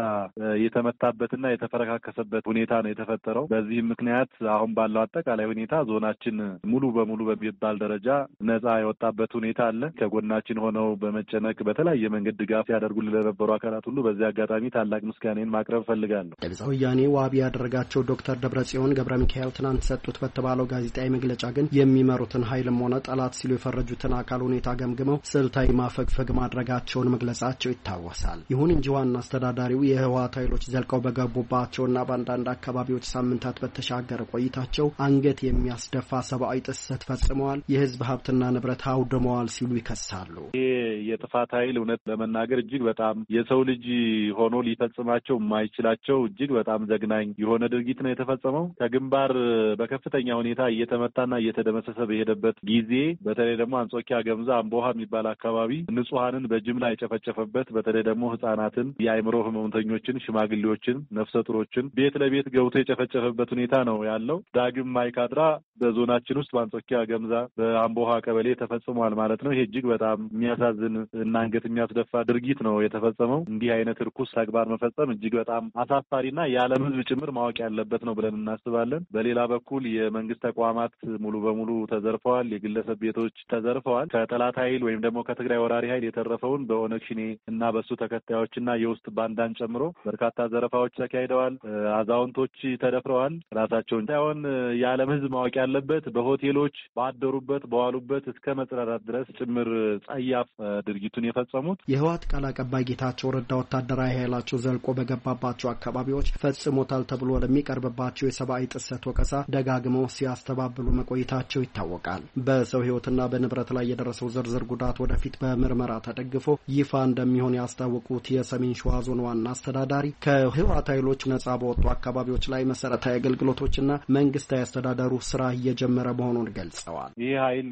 የተመታበትና የተፈረካከሰበት ሁኔታ ነው የተፈጠረው። በዚህም ምክንያት አሁን ባለው አጠቃላይ ሁኔታ ዞናችን ሙሉ በሙሉ በሚባል ደረጃ ነጻ የወጣበት ሁኔታ አለ። ከጎናችን ሆነው በመጨነቅ በተለያየ መንገድ ድጋፍ ያደርጉልን ለነበሩ አካላት ሁሉ በዚህ አጋጣሚ ታላቅ ምስጋናን ማቅረብ ፈልጋለሁ። ወያኔ ዋቢ ያደረጋቸው ዶክተር ደብረጽዮን ገብረ ሚካኤል ትናንት ሰጡት በተባለው ጋዜጣዊ መግለጫ ግን የሚመሩትን ኃይልም ሆነ ጠላት ሲሉ የፈረጁትን አካል ሁኔታ ገምግመው ስልታዊ ማፈግፈግ ማድረጋቸውን መግለጻቸው ይታወሳል። ይሁን እንጂ ዋና አስተዳዳሪው የህወሓት ኃይሎች ዘልቀው በገቡባቸውና በአንዳንድ አካባቢዎች ሳምንታት በተሻገረ ቆይታቸው አንገት የሚያስደፋ ሰብአዊ ጥሰት ፈጽመዋል፣ የህዝብ ሀብትና ንብረት አውድመዋል ሲሉ ይከሳሉ። ይህ የጥፋት ኃይል እውነት ለመናገር እጅግ በጣም የሰው ልጅ ሆኖ ሊፈጽማቸው የማይችላቸው እጅግ በጣም ዘግናኝ የሆነ ድርጊት ነው የተፈጸመው። ከግንባር በከፍተኛ ሁኔታ እየተመታና እየተደመሰሰ በሄደበት ጊዜ በተለይ ደግሞ አንጾኪያ ገምዛ አምቦሃ የሚባል አካባቢ ንጹሃንን በጅምላ የጨፈጨፈበት፣ በተለይ ደግሞ ህጻናትን፣ የአእምሮ ህመምተኞችን፣ ሽማግሌዎችን፣ ነፍሰ ጡሮችን ቤት ለቤት ገብቶ የጨፈጨፈበት ሁኔታ ነው ያለው። ዳግም ማይካድራ በዞናችን ውስጥ በአንጾኪያ ገምዛ በአምቦሃ ቀበሌ ተፈጽሟል ማለት ነው። ይሄ እጅግ በጣም የሚያሳዝን እና አንገት የሚያስደፋ ድርጊት ነው የተፈጸመው። እንዲህ አይነት ርኩስ ተግባር መፈጸም እጅግ በጣም አሳፋሪና የዓለም ህዝብ ጭምር ማወቅ ያለበት ነው ብለን እናስባለን። በሌላ በኩል የመንግስት ተቋማት ሙሉ በሙሉ ተዘርፈዋል። የግለሰብ ቤቶች ተዘርፈዋል። ከጠላት ኃይል ወይም ደግሞ ከትግራይ ወራሪ ኃይል የተረፈውን በኦነግ ሸኔ እና በሱ ተከታዮችና የውስጥ ባንዳን ጨምሮ በርካታ ዘረፋዎች ተካሂደዋል። አዛውንቶች ተደፍረዋል። ራሳቸውን ሳይሆን የዓለም ህዝብ ማወቅ ያለበት በሆቴሎች ባደሩበት በዋሉበት እስከ መጽዳዳት ድረስ ጭምር ጸያፍ ድርጊቱን የፈጸሙት የህወሓት ቃል አቀባይ ጌታቸው ረዳ ወታደራዊ ኃይላቸው ዘልቆ በገባባቸው አካባቢዎች ፈጽሞታል ተብሎ ለሚቀርብባቸው የሰብአዊ ጥሰት ወቀሳ ደጋግመው ሲያስተባብሉ መቆየታቸው ይታወቃል። በሰው ህይወትና በንብረት ላይ የደረሰው ዝርዝር ጉዳት ወደፊት በምርመራ ተደግፎ ይፋ እንደሚሆን ያስታወቁት የሰሜን ሸዋ ዞን ዋና አስተዳዳሪ ከህወሓት ኃይሎች ነጻ በወጡ አካባቢዎች ላይ መሰረታዊ አገልግሎቶችና መንግስታዊ አስተዳደሩ ስራ እየጀመረ መሆኑን ገልጸዋል። ይህ ኃይል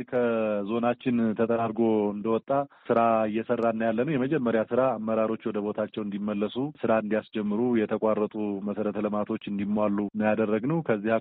ከዞናችን ተጠራርጎ እንደወጣ ስራ እየሰራና ያለ ነው። የመጀመሪያ ስራ አመራሮች ወደ ቦታቸው እንዲመለሱ ስራ እንዲያስጀምሩ፣ የተቋረጡ መሰረተ ልማቶች እንዲሟሉ ነው ያደረግነው። ከዚህ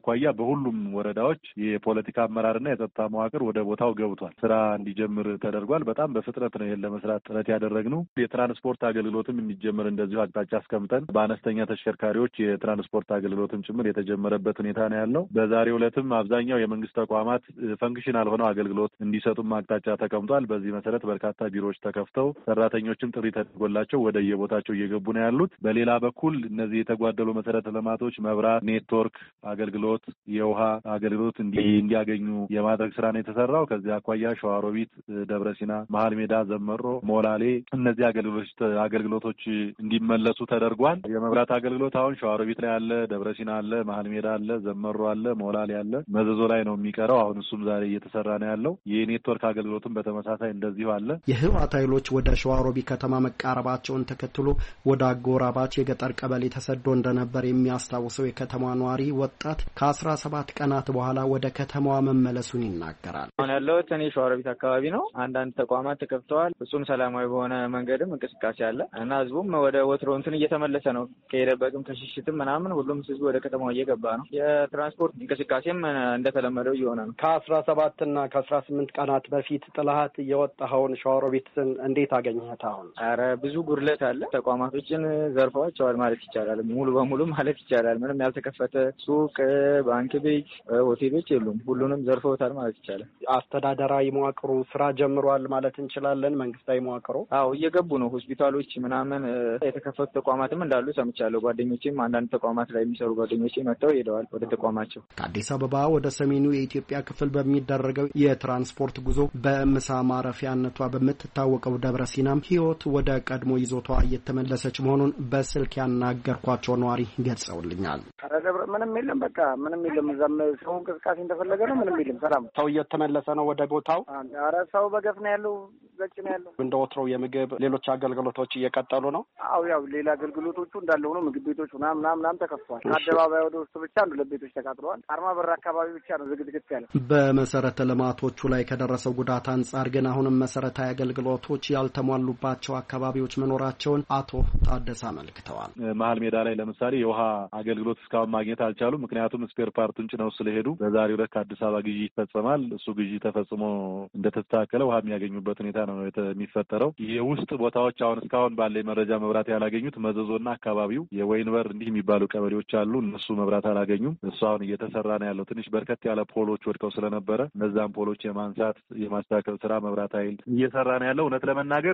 አኳያ በሁሉም ወረዳዎች የፖለቲካ አመራርና የጸጥታ መዋቅር ወደ ቦታው ገብቷል። ስራ እንዲጀምር ተደርጓል። በጣም በፍጥነት ነው ይሄን ለመስራት ጥረት ያደረግነው። የትራንስፖርት አገልግሎትም እንዲጀምር እንደዚሁ አቅጣጫ አስቀምጠን በአነስተኛ ተሽከርካሪዎች የትራንስፖርት አገልግሎትም ጭምር የተጀመረበት ሁኔታ ነው ያለው። በዛሬው ዕለትም አብዛኛው የመንግስት ተቋማት ፈንክሽናል ሆነው አገልግሎት እንዲሰጡም አቅጣጫ ተቀምጧል። በዚህ መሰረት በርካታ ቢሮዎች ተከፍተው ሰራተኞችም ጥሪ ተደርጎላቸው ወደ የቦታቸው እየገቡ ነው ያሉት። በሌላ በኩል እነዚህ የተጓደሉ መሰረተ ልማቶች መብራት፣ ኔትወርክ አገልግሎት፣ የውሃ አገልግሎት እንዲያገኙ የማድረግ ስራ ነው የተሰራው። ከዚህ አኳያ ሸዋሮቢት፣ ደብረሲና፣ መሀል ሜዳ፣ ዘመሮ፣ ሞላሌ እነዚህ አገልግሎቶች አገልግሎቶች እንዲመለሱ ተደርጓል። የመብራት አገልግሎት አሁን ሸዋሮቢት ላይ አለ፣ ደብረሲና አለ፣ መሀል ሜዳ አለ፣ ዘመሮ አለ፣ ሞላሌ አለ። መዘዞ ላይ ነው የሚቀረው። አሁን እሱም ዛሬ እየተሰራ ነው ያለው። የኔትወርክ አገልግሎትም በተመሳሳይ እንደዚሁ አለ። የህወሓት ኃይሎች ወደ ሸዋሮቢ ከተማ መቃረባቸውን ተከትሎ ወደ አጎራባች የገጠር ቀበሌ ተሰዶ እንደነበር የሚያስታውሰው የከተማዋ ነዋሪ ወጣት ከአስራ ሰባት ቀናት በኋላ ወደ ከተማዋ መመለሱን ይናገራል። አሁን ያለሁት እኔ ሸዋሮቢት አካባቢ ነው። አንዳንድ ተቋማት ተከፍተዋል። ፍጹም ሰላማዊ በሆነ መንገድም እንቅስቃሴ አለ እና ህዝቡም ወደ ወትሮ እንትን እየተመለሰ ነው። ከሄደበትም ከሽሽትም ምናምን ሁሉም ህዝቡ ወደ ከተማው እየገባ ነው። የትራንስፖርት እንቅስቃሴም እንደተለመደው እየሆነ ነው። ከአስራ ሰባት እና ከአስራ ስምንት ቀናት በፊት ጥላሃት የወጣኸውን ሸዋሮቢትን እንዴት አገኘት? አሁን ኧረ ብዙ ጉድለት አለ። ተቋማቶችን ዘርፈዋቸዋል ማለት ይቻላል። ሙሉ በሙሉ ማለት ይቻላል። ምንም ያልተከፈተ ሱቅ፣ ባንክ ቤት፣ ሆቴሎች የሉም። ሁሉንም ዘርፈውታል ማለት ይቻላል። አስተዳደራዊ መዋቅሩ ስራ ጀምሯል ማለት እንችላለን። መንግስታዊ መዋቅሩ አዎ እየገቡ ነው። ሆስፒታሎች ምናምን የተከፈቱ ተቋማትም እንዳሉ ሰምቻለሁ። ጓደኞቼም አንዳንድ ተቋማት ላይ የሚሰሩ ጓደኞቼ መጥተው ሄደዋል ወደ ተቋማቸው። ከአዲስ አበባ ወደ ሰሜኑ የኢትዮጵያ ክፍል በሚደረገው የትራንስፖርት ጉዞ በምሳ ማረፊያነቷ በምትታወቀው ደብረ ሲናም ህይወት ወደ ቀድሞ ይዞቷ እየተመለሰች መሆኑን በስልክ ያናገርኳቸው ነዋሪ ገልጸውልኛል። ኧረ ደብረ ምንም የለም፣ በቃ ምንም የለም። እዛም ሰው እንቅስቃሴ እንደፈለገ ነው። ምንም የለም። ሰላም ሰው እየተመለሰ ነው ወደ ቦታው። ኧረ ሰው በገፍ ነው ያለው፣ ዘጭ ነው ያለው። እንደ ወትሮው የምግብ ሌሎች አገልግሎቶች እየቀጠሉ ነው። አዎ ያው ሌላ አገልግሎቶቹ እንዳለ ሆኖ ምግብ ቤቶች ምናምን ምናምን ተከፍተዋል። ከአደባባይ ወደ ውስጥ ብቻ አንድ ሁለት ቤቶች ተቃጥለዋል። አርማ በር አካባቢ ብቻ ነው ዝግትግት ያለ። በመሰረተ ልማቶቹ ላይ ከደረሰው ጉዳት አንጻር ግን አሁንም መሰረታዊ አገልግሎቶች ያልተሟሉባቸው አካባቢዎች መኖራቸውን አቶ ታደሰ አመልክተዋል። መሀል ሜዳ ላይ ለምሳሌ የውሃ አገልግሎት እስካሁን ማግኘት አልቻሉም። ምክንያቱም ስፔር ፓርቱን ጭነው ስለሄዱ በዛሬው ዕለት ከአዲስ አበባ ግዢ ይፈጸማል። እሱ ግዢ ተፈጽሞ እንደተስተካከለ ውሃ የሚያገኙበት ሁኔታ ነው የሚፈጠረው። የውስጥ ቦታዎች አሁን እስካሁን ባለ መረጃ መብራት ያላገኙት መዘዞና አካባቢው የወይን በር እንዲህ የሚባሉ ቀበሌዎች አሉ። እነሱ መብራት አላገኙም። እሱ አሁን እየተሰራ ነው ያለው። ትንሽ በርከት ያለ ፖሎች ወድቀው ስለነበረ እነዛን ፖሎች የማንሳት የማስተካከል ስራ መብራት ኃይል እየሰራ ነው ያለው። እውነት ለመናገር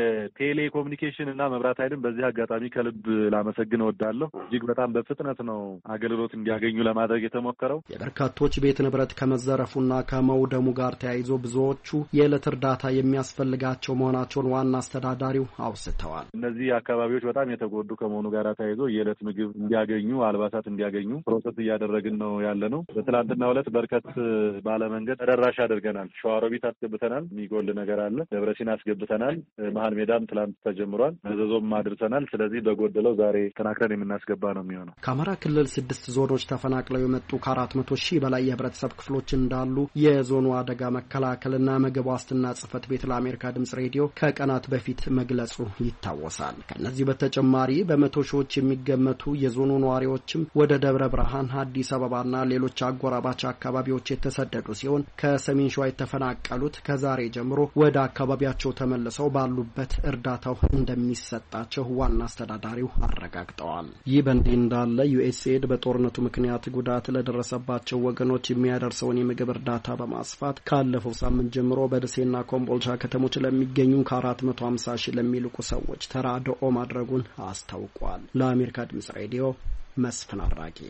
የቴሌኮሙኒኬሽን እና መብራት ኃይልን በዚህ አጋጣሚ ከልብ ላመሰግን እወዳለሁ። እጅግ በጣም በፍጥነት ነው አገልግሎት እንዲያገኙ ለማድረግ የተሞከረው። የበርካቶች ቤት ንብረት ከመዘረፉና ከመውደሙ ጋር ተያይዞ ብዙዎቹ የዕለት እርዳታ የሚያስፈልጋቸው መሆናቸውን ዋና አስተዳዳሪው አውስተዋል። እነዚህ አካባቢዎች በጣም የተጎዱ ከመሆኑ ጋር ተያይዞ የዕለት ምግብ እንዲያገኙ፣ አልባሳት እንዲያገኙ ፕሮሰስ እያደረግን ነው ያለ ነው። በትላንትናው ዕለት በርከት ባለመንገድ ተደራሽ አድርገናል። ሸዋሮቢት አስገብተናል። የሚጎል ነገር አለ። ደብረሲና አስገብተናል። መሀል ሜዳም ትላንት ተጀምሯል። መዘዞም አድርሰናል። ስለዚህ በጎደለው ዛሬ ተናክረን የምናስገባ ነው የሚሆነው። ከአማራ ክልል ስድስት ዞኖች ተፈናቅለው የመጡ ከአራት መቶ ሺህ በላይ የህብረተሰብ ክፍሎች እንዳሉ የዞኑ አደጋ መከላከልና ምግብ ዋስትና ጽህፈት ቤት ለአሜሪካ ድምጽ ሬዲዮ ከቀናት በፊት መግለጹ ይታወሳል። ከነዚህ በተጨማሪ በመቶ ሺዎች የሚገመቱ የዞኑ ነዋሪዎችም ወደ ደብረ ብርሃን፣ አዲስ አበባና ሌሎች አጎራባች አካባቢዎች የተሰደዱ ሲሆን ከሰሜን ሸዋ የተፈናቀሉት ከዛሬ ጀምሮ ወደ አካባቢያቸው ተመልሰው ባሉበት እርዳታው እንደሚሰጣቸው ዋና አስተዳዳሪው አረጋግጠዋል። ይህ በእንዲህ እንዳለ ዩኤስኤድ በጦርነቱ ምክንያት ጉዳት ለደረሰባቸው ወገኖች የሚያደርሰውን የምግብ እርዳታ በማስፋት ካለፈው ሳምንት ጀምሮ በደሴና ኮምቦልቻ ከተሞች ለሚገኙ ከአራት መቶ ሀምሳ ሺህ ለሚልቁ ሰዎች ተራድኦ ማድረጉን አስታውቋል። ለአሜሪካ ድምጽ ሬዲዮ መስፍን አራቂ።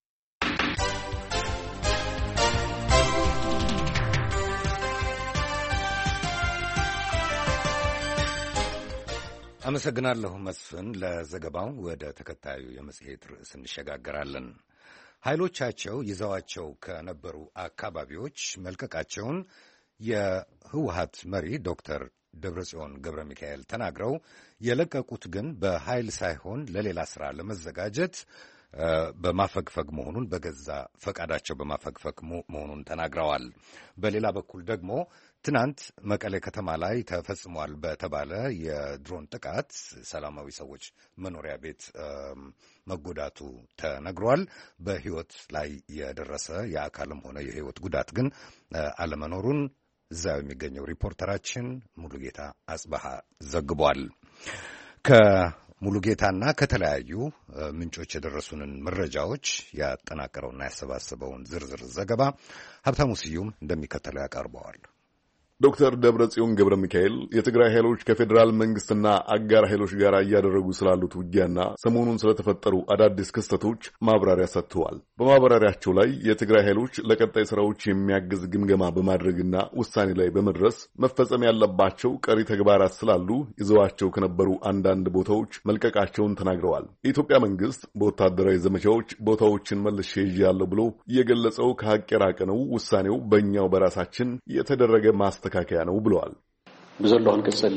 አመሰግናለሁ መስፍን ለዘገባው። ወደ ተከታዩ የመጽሔት ርዕስ እንሸጋገራለን። ኃይሎቻቸው ይዘዋቸው ከነበሩ አካባቢዎች መልቀቃቸውን የህወሓት መሪ ዶክተር ደብረጽዮን ገብረ ሚካኤል ተናግረው የለቀቁት ግን በኃይል ሳይሆን ለሌላ ስራ ለመዘጋጀት በማፈግፈግ መሆኑን በገዛ ፈቃዳቸው በማፈግፈግ መሆኑን ተናግረዋል። በሌላ በኩል ደግሞ ትናንት መቀሌ ከተማ ላይ ተፈጽሟል በተባለ የድሮን ጥቃት ሰላማዊ ሰዎች መኖሪያ ቤት መጎዳቱ ተነግሯል። በሕይወት ላይ የደረሰ የአካልም ሆነ የሕይወት ጉዳት ግን አለመኖሩን እዛው የሚገኘው ሪፖርተራችን ሙሉጌታ አጽባሃ ዘግቧል። ከሙሉጌታና ከተለያዩ ምንጮች የደረሱንን መረጃዎች ያጠናቀረውና ያሰባሰበውን ዝርዝር ዘገባ ሀብታሙ ስዩም እንደሚከተለው ያቀርበዋል። ዶክተር ደብረጽዮን ገብረ ሚካኤል የትግራይ ኃይሎች ከፌዴራል መንግስትና አጋር ኃይሎች ጋር እያደረጉ ስላሉት ውጊያና ሰሞኑን ስለተፈጠሩ አዳዲስ ክስተቶች ማብራሪያ ሰጥተዋል። በማብራሪያቸው ላይ የትግራይ ኃይሎች ለቀጣይ ስራዎች የሚያግዝ ግምገማ በማድረግና ውሳኔ ላይ በመድረስ መፈጸም ያለባቸው ቀሪ ተግባራት ስላሉ ይዘዋቸው ከነበሩ አንዳንድ ቦታዎች መልቀቃቸውን ተናግረዋል። የኢትዮጵያ መንግስት በወታደራዊ ዘመቻዎች ቦታዎችን መልሼ ይዣለሁ ብሎ የገለጸው ከሀቅ የራቀ ነው። ውሳኔው በእኛው በራሳችን የተደረገ ማስተ ካከያ ነው ብለዋል። ብዙለውን ቅጽል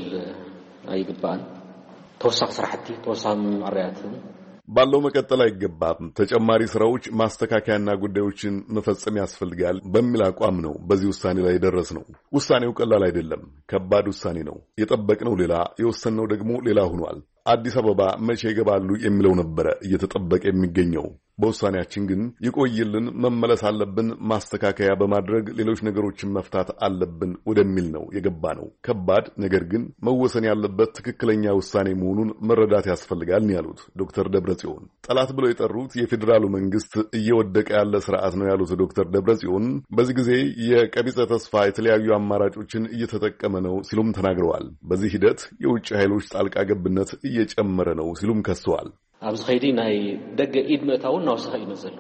አይግባን ተወሳክ ስራሕቲ ተወሳም አርያት ባለው መቀጠል አይገባም። ተጨማሪ ስራዎች ማስተካከያና ጉዳዮችን መፈጸም ያስፈልጋል በሚል አቋም ነው በዚህ ውሳኔ ላይ ደረስ ነው። ውሳኔው ቀላል አይደለም፣ ከባድ ውሳኔ ነው። የጠበቅነው ሌላ፣ የወሰንነው ደግሞ ሌላ ሆኗል። አዲስ አበባ መቼ ይገባሉ የሚለው ነበረ እየተጠበቀ የሚገኘው። በውሳኔያችን ግን ይቆይልን፣ መመለስ አለብን፣ ማስተካከያ በማድረግ ሌሎች ነገሮችን መፍታት አለብን ወደሚል ነው የገባ ነው። ከባድ ነገር ግን መወሰን ያለበት ትክክለኛ ውሳኔ መሆኑን መረዳት ያስፈልጋል ያሉት ዶክተር ደብረጽዮን ጠላት ብለው የጠሩት የፌዴራሉ መንግስት እየወደቀ ያለ ስርዓት ነው ያሉት ዶክተር ደብረጽዮን በዚህ ጊዜ የቀቢጸ ተስፋ የተለያዩ አማራጮችን እየተጠቀመ ነው ሲሉም ተናግረዋል። በዚህ ሂደት የውጭ ኃይሎች ጣልቃ ገብነት እየጨመረ ነው ሲሉም ከሰዋል። ኣብዚ ኸይዲ ናይ ደገ ኢድ ምእታውን ናውስኻ ይመዘሉ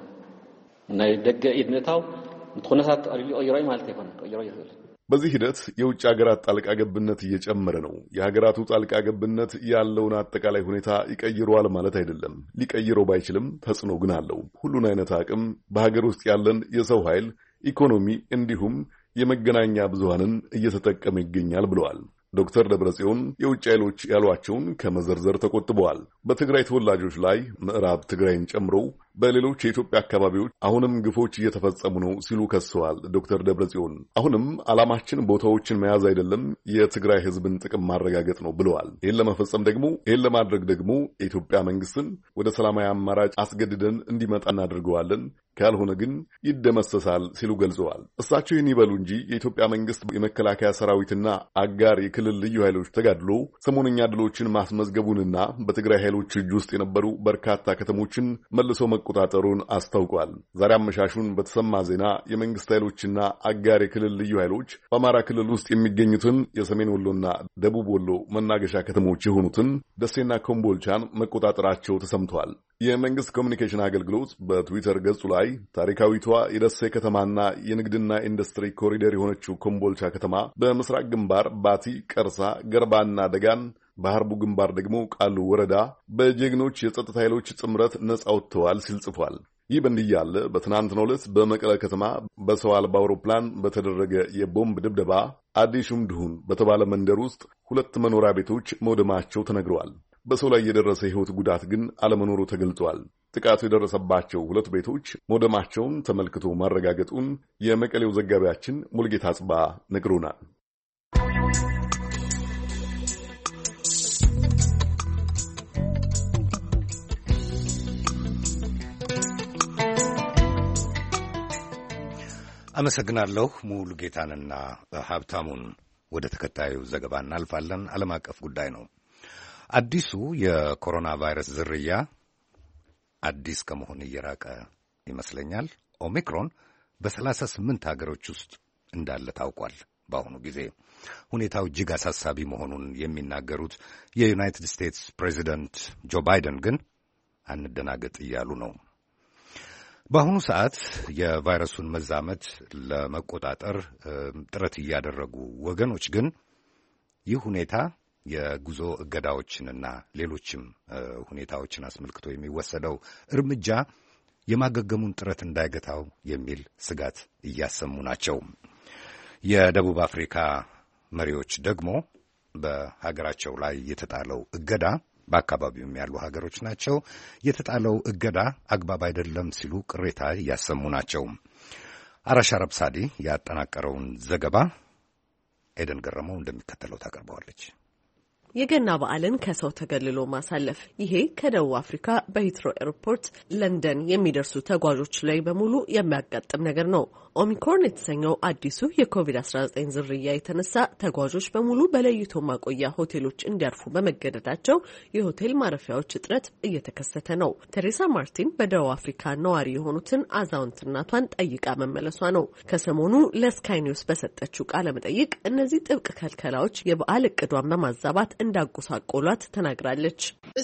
ናይ ደገ ኢድ ምእታው እንትኾነታት ቀይሮይ ማለት ይሆን ቀይሮይ ይሆን በዚህ ሂደት የውጭ ሀገራት ጣልቃ ገብነት እየጨመረ ነው። የሀገራቱ ጣልቃ ገብነት ያለውን አጠቃላይ ሁኔታ ይቀይረዋል ማለት አይደለም። ሊቀይረው ባይችልም ተጽዕኖ ግን አለው። ሁሉን አይነት አቅም በሀገር ውስጥ ያለን የሰው ኃይል፣ ኢኮኖሚ እንዲሁም የመገናኛ ብዙሃንን እየተጠቀመ ይገኛል ብለዋል። ዶክተር ደብረጽዮን የውጭ ኃይሎች ያሏቸውን ከመዘርዘር ተቆጥበዋል። በትግራይ ተወላጆች ላይ ምዕራብ ትግራይን ጨምሮ በሌሎች የኢትዮጵያ አካባቢዎች አሁንም ግፎች እየተፈጸሙ ነው ሲሉ ከሰዋል። ዶክተር ደብረጽዮን አሁንም ዓላማችን ቦታዎችን መያዝ አይደለም፣ የትግራይ ሕዝብን ጥቅም ማረጋገጥ ነው ብለዋል። ይህን ለመፈጸም ደግሞ ይህን ለማድረግ ደግሞ የኢትዮጵያ መንግስትን ወደ ሰላማዊ አማራጭ አስገድደን እንዲመጣ እናደርገዋለን፣ ካልሆነ ግን ይደመሰሳል ሲሉ ገልጸዋል። እሳቸው ይህን ይበሉ እንጂ የኢትዮጵያ መንግስት የመከላከያ ሰራዊትና አጋር የክልል ልዩ ኃይሎች ተጋድሎ ሰሞነኛ ድሎችን ማስመዝገቡንና በትግራይ ኃይሎች እጅ ውስጥ የነበሩ በርካታ ከተሞችን መልሶ መቆጣጠሩን አስታውቋል። ዛሬ አመሻሹን በተሰማ ዜና የመንግስት ኃይሎችና አጋር የክልል ልዩ ኃይሎች በአማራ ክልል ውስጥ የሚገኙትን የሰሜን ወሎና ደቡብ ወሎ መናገሻ ከተሞች የሆኑትን ደሴና ኮምቦልቻን መቆጣጠራቸው ተሰምቷል። የመንግስት ኮሚኒኬሽን አገልግሎት በትዊተር ገጹ ላይ ታሪካዊቷ የደሴ ከተማና የንግድና ኢንዱስትሪ ኮሪደር የሆነችው ኮምቦልቻ ከተማ በምስራቅ ግንባር ባቲ፣ ቀርሳ፣ ገርባና ደጋን፣ በሐርቡ ግንባር ደግሞ ቃሉ ወረዳ በጀግኖች የጸጥታ ኃይሎች ጥምረት ነጻ ወጥተዋል ሲል ጽፏል። ይህ በእንዲህ ያለ በትናንትናው ዕለት በመቀለ ከተማ በሰው አልባ አውሮፕላን በተደረገ የቦምብ ድብደባ አዲሹም ድሁን በተባለ መንደር ውስጥ ሁለት መኖሪያ ቤቶች መውደማቸው ተነግረዋል። በሰው ላይ የደረሰ ሕይወት ጉዳት ግን አለመኖሩ ተገልጿል። ጥቃቱ የደረሰባቸው ሁለት ቤቶች መውደማቸውን ተመልክቶ ማረጋገጡን የመቀሌው ዘጋቢያችን ሙልጌታ አጽባ ነግሮናል። አመሰግናለሁ ሙሉ ጌታንና ሀብታሙን። ወደ ተከታዩ ዘገባ እናልፋለን። ዓለም አቀፍ ጉዳይ ነው። አዲሱ የኮሮና ቫይረስ ዝርያ አዲስ ከመሆን እየራቀ ይመስለኛል። ኦሚክሮን በሰላሳ ስምንት ሀገሮች ውስጥ እንዳለ ታውቋል። በአሁኑ ጊዜ ሁኔታው እጅግ አሳሳቢ መሆኑን የሚናገሩት የዩናይትድ ስቴትስ ፕሬዚደንት ጆ ባይደን ግን አንደናገጥ እያሉ ነው። በአሁኑ ሰዓት የቫይረሱን መዛመት ለመቆጣጠር ጥረት እያደረጉ ወገኖች ግን ይህ ሁኔታ የጉዞ እገዳዎችንና ሌሎችም ሁኔታዎችን አስመልክቶ የሚወሰደው እርምጃ የማገገሙን ጥረት እንዳይገታው የሚል ስጋት እያሰሙ ናቸው። የደቡብ አፍሪካ መሪዎች ደግሞ በሀገራቸው ላይ የተጣለው እገዳ በአካባቢውም ያሉ ሀገሮች ናቸው የተጣለው እገዳ አግባብ አይደለም ሲሉ ቅሬታ እያሰሙ ናቸው። አራሽ አረብሳዲ ያጠናቀረውን ዘገባ ኤደን ገረመው እንደሚከተለው ታቀርበዋለች። የገና በዓልን ከሰው ተገልሎ ማሳለፍ ይሄ ከደቡብ አፍሪካ በሂትሮ ኤርፖርት ለንደን የሚደርሱ ተጓዦች ላይ በሙሉ የሚያጋጥም ነገር ነው። ኦሚክሮን የተሰኘው አዲሱ የኮቪድ አስራ ዘጠኝ ዝርያ የተነሳ ተጓዦች በሙሉ በለይቶ ማቆያ ሆቴሎች እንዲያርፉ በመገደዳቸው የሆቴል ማረፊያዎች እጥረት እየተከሰተ ነው። ቴሬሳ ማርቲን በደቡብ አፍሪካ ነዋሪ የሆኑትን አዛውንት እናቷን ጠይቃ መመለሷ ነው። ከሰሞኑ ለስካይ ኒውስ በሰጠችው ቃለ መጠይቅ እነዚህ ጥብቅ ከልከላዎች የበዓል እቅዷን በማዛባት እንዳጎሳቆሏት ተናግራለች።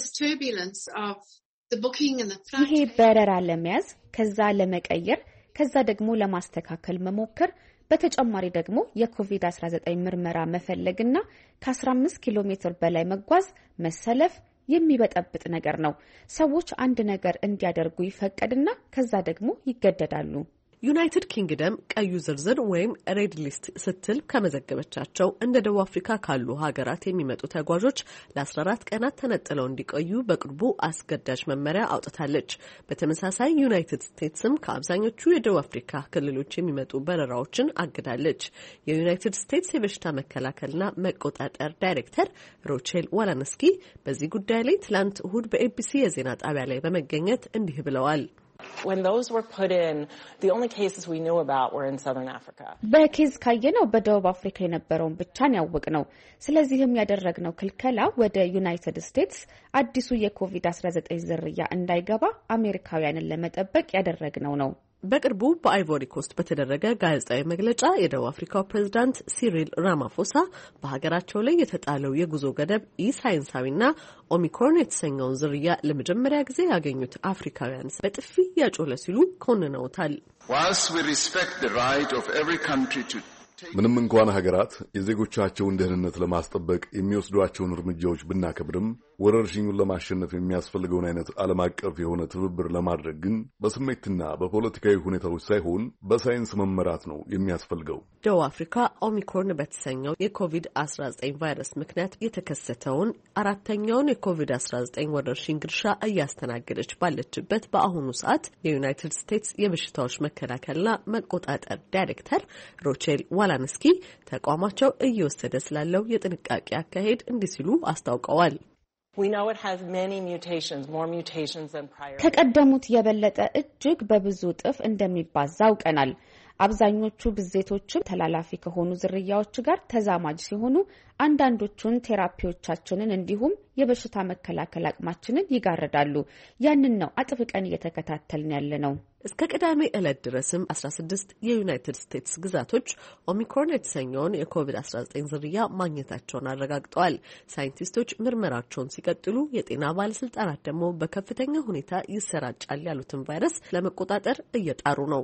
ይሄ በረራ ለመያዝ ከዛ ለመቀየር ከዛ ደግሞ ለማስተካከል መሞከር በተጨማሪ ደግሞ የኮቪድ አስራ ዘጠኝ ምርመራ መፈለግና ከአስራ አምስት ኪሎ ሜትር በላይ መጓዝ መሰለፍ የሚበጠብጥ ነገር ነው። ሰዎች አንድ ነገር እንዲያደርጉ ይፈቀድና ከዛ ደግሞ ይገደዳሉ። ዩናይትድ ኪንግደም ቀዩ ዝርዝር ወይም ሬድ ሊስት ስትል ከመዘገበቻቸው እንደ ደቡብ አፍሪካ ካሉ ሀገራት የሚመጡ ተጓዦች ለአስራ አራት ቀናት ተነጥለው እንዲቆዩ በቅርቡ አስገዳጅ መመሪያ አውጥታለች። በተመሳሳይ ዩናይትድ ስቴትስም ከአብዛኞቹ የደቡብ አፍሪካ ክልሎች የሚመጡ በረራዎችን አግዳለች። የዩናይትድ ስቴትስ የበሽታ መከላከልና መቆጣጠር ዳይሬክተር ሮቼል ዋላንስኪ በዚህ ጉዳይ ላይ ትላንት እሁድ በኤቢሲ የዜና ጣቢያ ላይ በመገኘት እንዲህ ብለዋል። When those were put in, the only cases we knew about were in Southern Africa. በኬዝ ካየነው በደቡብ አፍሪካ የነበረውን ብቻን ያወቅነው። ስለዚህም ያደረግነው ክልከላ ወደ ዩናይትድ ስቴትስ አዲሱ የኮቪድ አስራ ዘጠኝ ዝርያ እንዳይገባ አሜሪካውያንን ለመጠበቅ ያደረግነው ነው። በቅርቡ በአይቮሪ ኮስት በተደረገ ጋዜጣዊ መግለጫ የደቡብ አፍሪካው ፕሬዝዳንት ሲሪል ራማፎሳ በሀገራቸው ላይ የተጣለው የጉዞ ገደብ ኢሳይንሳዊና ኦሚክሮን የተሰኘውን ዝርያ ለመጀመሪያ ጊዜ ያገኙት አፍሪካውያን በጥፊ ያጮለ ሲሉ ኮንነውታል። ምንም እንኳን ሀገራት የዜጎቻቸውን ደህንነት ለማስጠበቅ የሚወስዷቸውን እርምጃዎች ብናከብርም ወረርሽኙን ለማሸነፍ የሚያስፈልገውን አይነት ዓለም አቀፍ የሆነ ትብብር ለማድረግ ግን በስሜትና በፖለቲካዊ ሁኔታዎች ሳይሆን በሳይንስ መመራት ነው የሚያስፈልገው። ደቡብ አፍሪካ ኦሚክሮን በተሰኘው የኮቪድ አስራ ዘጠኝ ቫይረስ ምክንያት የተከሰተውን አራተኛውን የኮቪድ አስራ ዘጠኝ ወረርሽኝ ግርሻ እያስተናገደች ባለችበት በአሁኑ ሰዓት የዩናይትድ ስቴትስ የበሽታዎች መከላከልና መቆጣጠር ዳይሬክተር ሮቼል ዋላንስኪ ተቋማቸው እየወሰደ ስላለው የጥንቃቄ አካሄድ እንዲህ ሲሉ አስታውቀዋል። ከቀደሙት የበለጠ እጅግ በብዙ እጥፍ እንደሚባዛ አውቀናል። አብዛኞቹ ብዜቶችም ተላላፊ ከሆኑ ዝርያዎች ጋር ተዛማጅ ሲሆኑ አንዳንዶቹን ቴራፒዎቻችንን እንዲሁም የበሽታ መከላከል አቅማችንን ይጋርዳሉ። ያንን ነው አጥብቀን እየተከታተልን ያለ ነው። እስከ ቅዳሜ ዕለት ድረስም አስራ ስድስት የዩናይትድ ስቴትስ ግዛቶች ኦሚክሮን የተሰኘውን የኮቪድ አስራ ዘጠኝ ዝርያ ማግኘታቸውን አረጋግጠዋል። ሳይንቲስቶች ምርመራቸውን ሲቀጥሉ፣ የጤና ባለስልጣናት ደግሞ በከፍተኛ ሁኔታ ይሰራጫል ያሉትን ቫይረስ ለመቆጣጠር እየጣሩ ነው።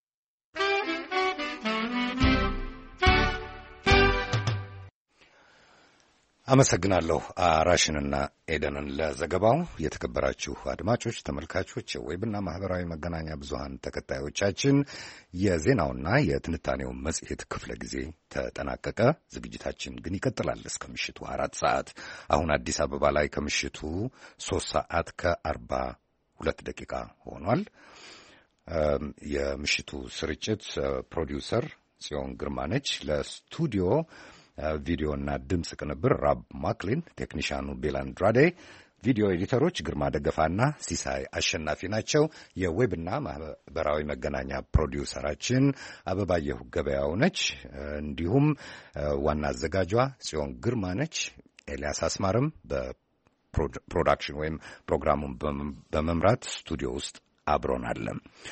አመሰግናለሁ አራሽንና ኤደንን ለዘገባው። የተከበራችሁ አድማጮች፣ ተመልካቾች፣ የዌብና ማህበራዊ መገናኛ ብዙሃን ተከታዮቻችን የዜናውና የትንታኔው መጽሔት ክፍለ ጊዜ ተጠናቀቀ። ዝግጅታችን ግን ይቀጥላል እስከ ምሽቱ አራት ሰዓት። አሁን አዲስ አበባ ላይ ከምሽቱ ሶስት ሰዓት ከአርባ ሁለት ደቂቃ ሆኗል። የምሽቱ ስርጭት ፕሮዲውሰር ጽዮን ግርማ ነች። ለስቱዲዮ ቪዲዮና ድምፅ ቅንብር ራብ ማክሊን፣ ቴክኒሻኑ ቤላንድራዴ፣ ቪዲዮ ኤዲተሮች ግርማ ደገፋና ሲሳይ አሸናፊ ናቸው። የዌብና ማህበራዊ መገናኛ ፕሮዲውሰራችን አበባየሁ ገበያው ነች። እንዲሁም ዋና አዘጋጇ ጽዮን ግርማ ነች። ኤልያስ አስማርም በፕሮዳክሽን ወይም ፕሮግራሙን በመምራት ስቱዲዮ ውስጥ አብሮናል።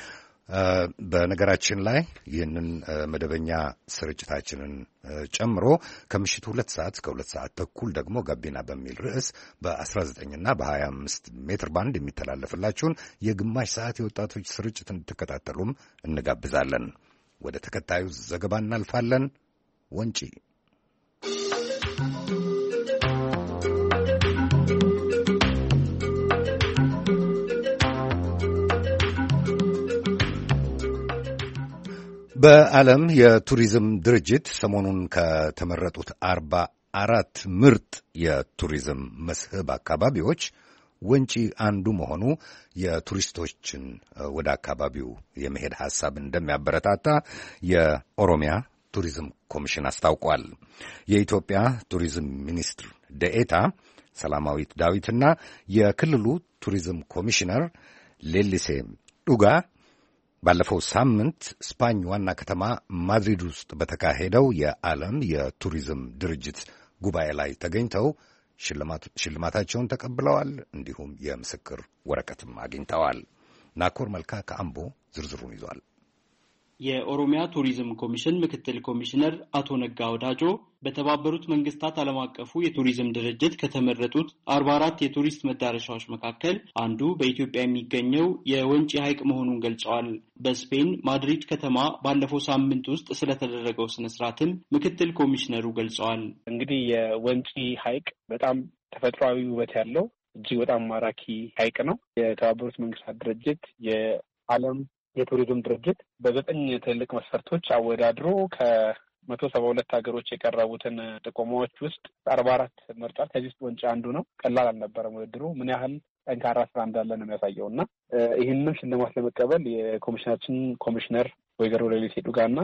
በነገራችን ላይ ይህንን መደበኛ ስርጭታችንን ጨምሮ ከምሽቱ ሁለት ሰዓት እስከ ሁለት ሰዓት ተኩል ደግሞ ጋቢና በሚል ርዕስ በአስራ ዘጠኝና በሀያ አምስት ሜትር ባንድ የሚተላለፍላችሁን የግማሽ ሰዓት የወጣቶች ስርጭት እንድትከታተሉም እንጋብዛለን። ወደ ተከታዩ ዘገባ እናልፋለን። ወንጪ በዓለም የቱሪዝም ድርጅት ሰሞኑን ከተመረጡት አርባ አራት ምርጥ የቱሪዝም መስህብ አካባቢዎች ወንጪ አንዱ መሆኑ የቱሪስቶችን ወደ አካባቢው የመሄድ ሐሳብ እንደሚያበረታታ የኦሮሚያ ቱሪዝም ኮሚሽን አስታውቋል። የኢትዮጵያ ቱሪዝም ሚኒስትር ደኤታ ሰላማዊት ዳዊትና የክልሉ ቱሪዝም ኮሚሽነር ሌሊሴ ዱጋ ባለፈው ሳምንት ስፓኝ ዋና ከተማ ማድሪድ ውስጥ በተካሄደው የዓለም የቱሪዝም ድርጅት ጉባኤ ላይ ተገኝተው ሽልማታቸውን ተቀብለዋል። እንዲሁም የምስክር ወረቀትም አግኝተዋል። ናኮር መልካ ከአምቦ ዝርዝሩን ይዟል። የኦሮሚያ ቱሪዝም ኮሚሽን ምክትል ኮሚሽነር አቶ ነጋ ወዳጆ በተባበሩት መንግስታት ዓለም አቀፉ የቱሪዝም ድርጅት ከተመረጡት አርባ አራት የቱሪስት መዳረሻዎች መካከል አንዱ በኢትዮጵያ የሚገኘው የወንጪ ሐይቅ መሆኑን ገልጸዋል። በስፔን ማድሪድ ከተማ ባለፈው ሳምንት ውስጥ ስለተደረገው ስነ ስርዓትም ምክትል ኮሚሽነሩ ገልጸዋል። እንግዲህ የወንጪ ሐይቅ በጣም ተፈጥሯዊ ውበት ያለው እጅግ በጣም ማራኪ ሐይቅ ነው። የተባበሩት መንግስታት ድርጅት የዓለም የቱሪዝም ድርጅት በዘጠኝ ትልቅ መስፈርቶች አወዳድሮ ከመቶ ሰባ ሁለት ሀገሮች የቀረቡትን ጥቆማዎች ውስጥ አርባ አራት መርጧል። ከዚህ ውስጥ ወንጪ አንዱ ነው። ቀላል አልነበረም ውድድሩ። ምን ያህል ጠንካራ ስራ እንዳለ ነው የሚያሳየው እና ይህንን ሽልማት ለመቀበል የኮሚሽናችን ኮሚሽነር ወይዘሮ ሌሊሴ ዱጋና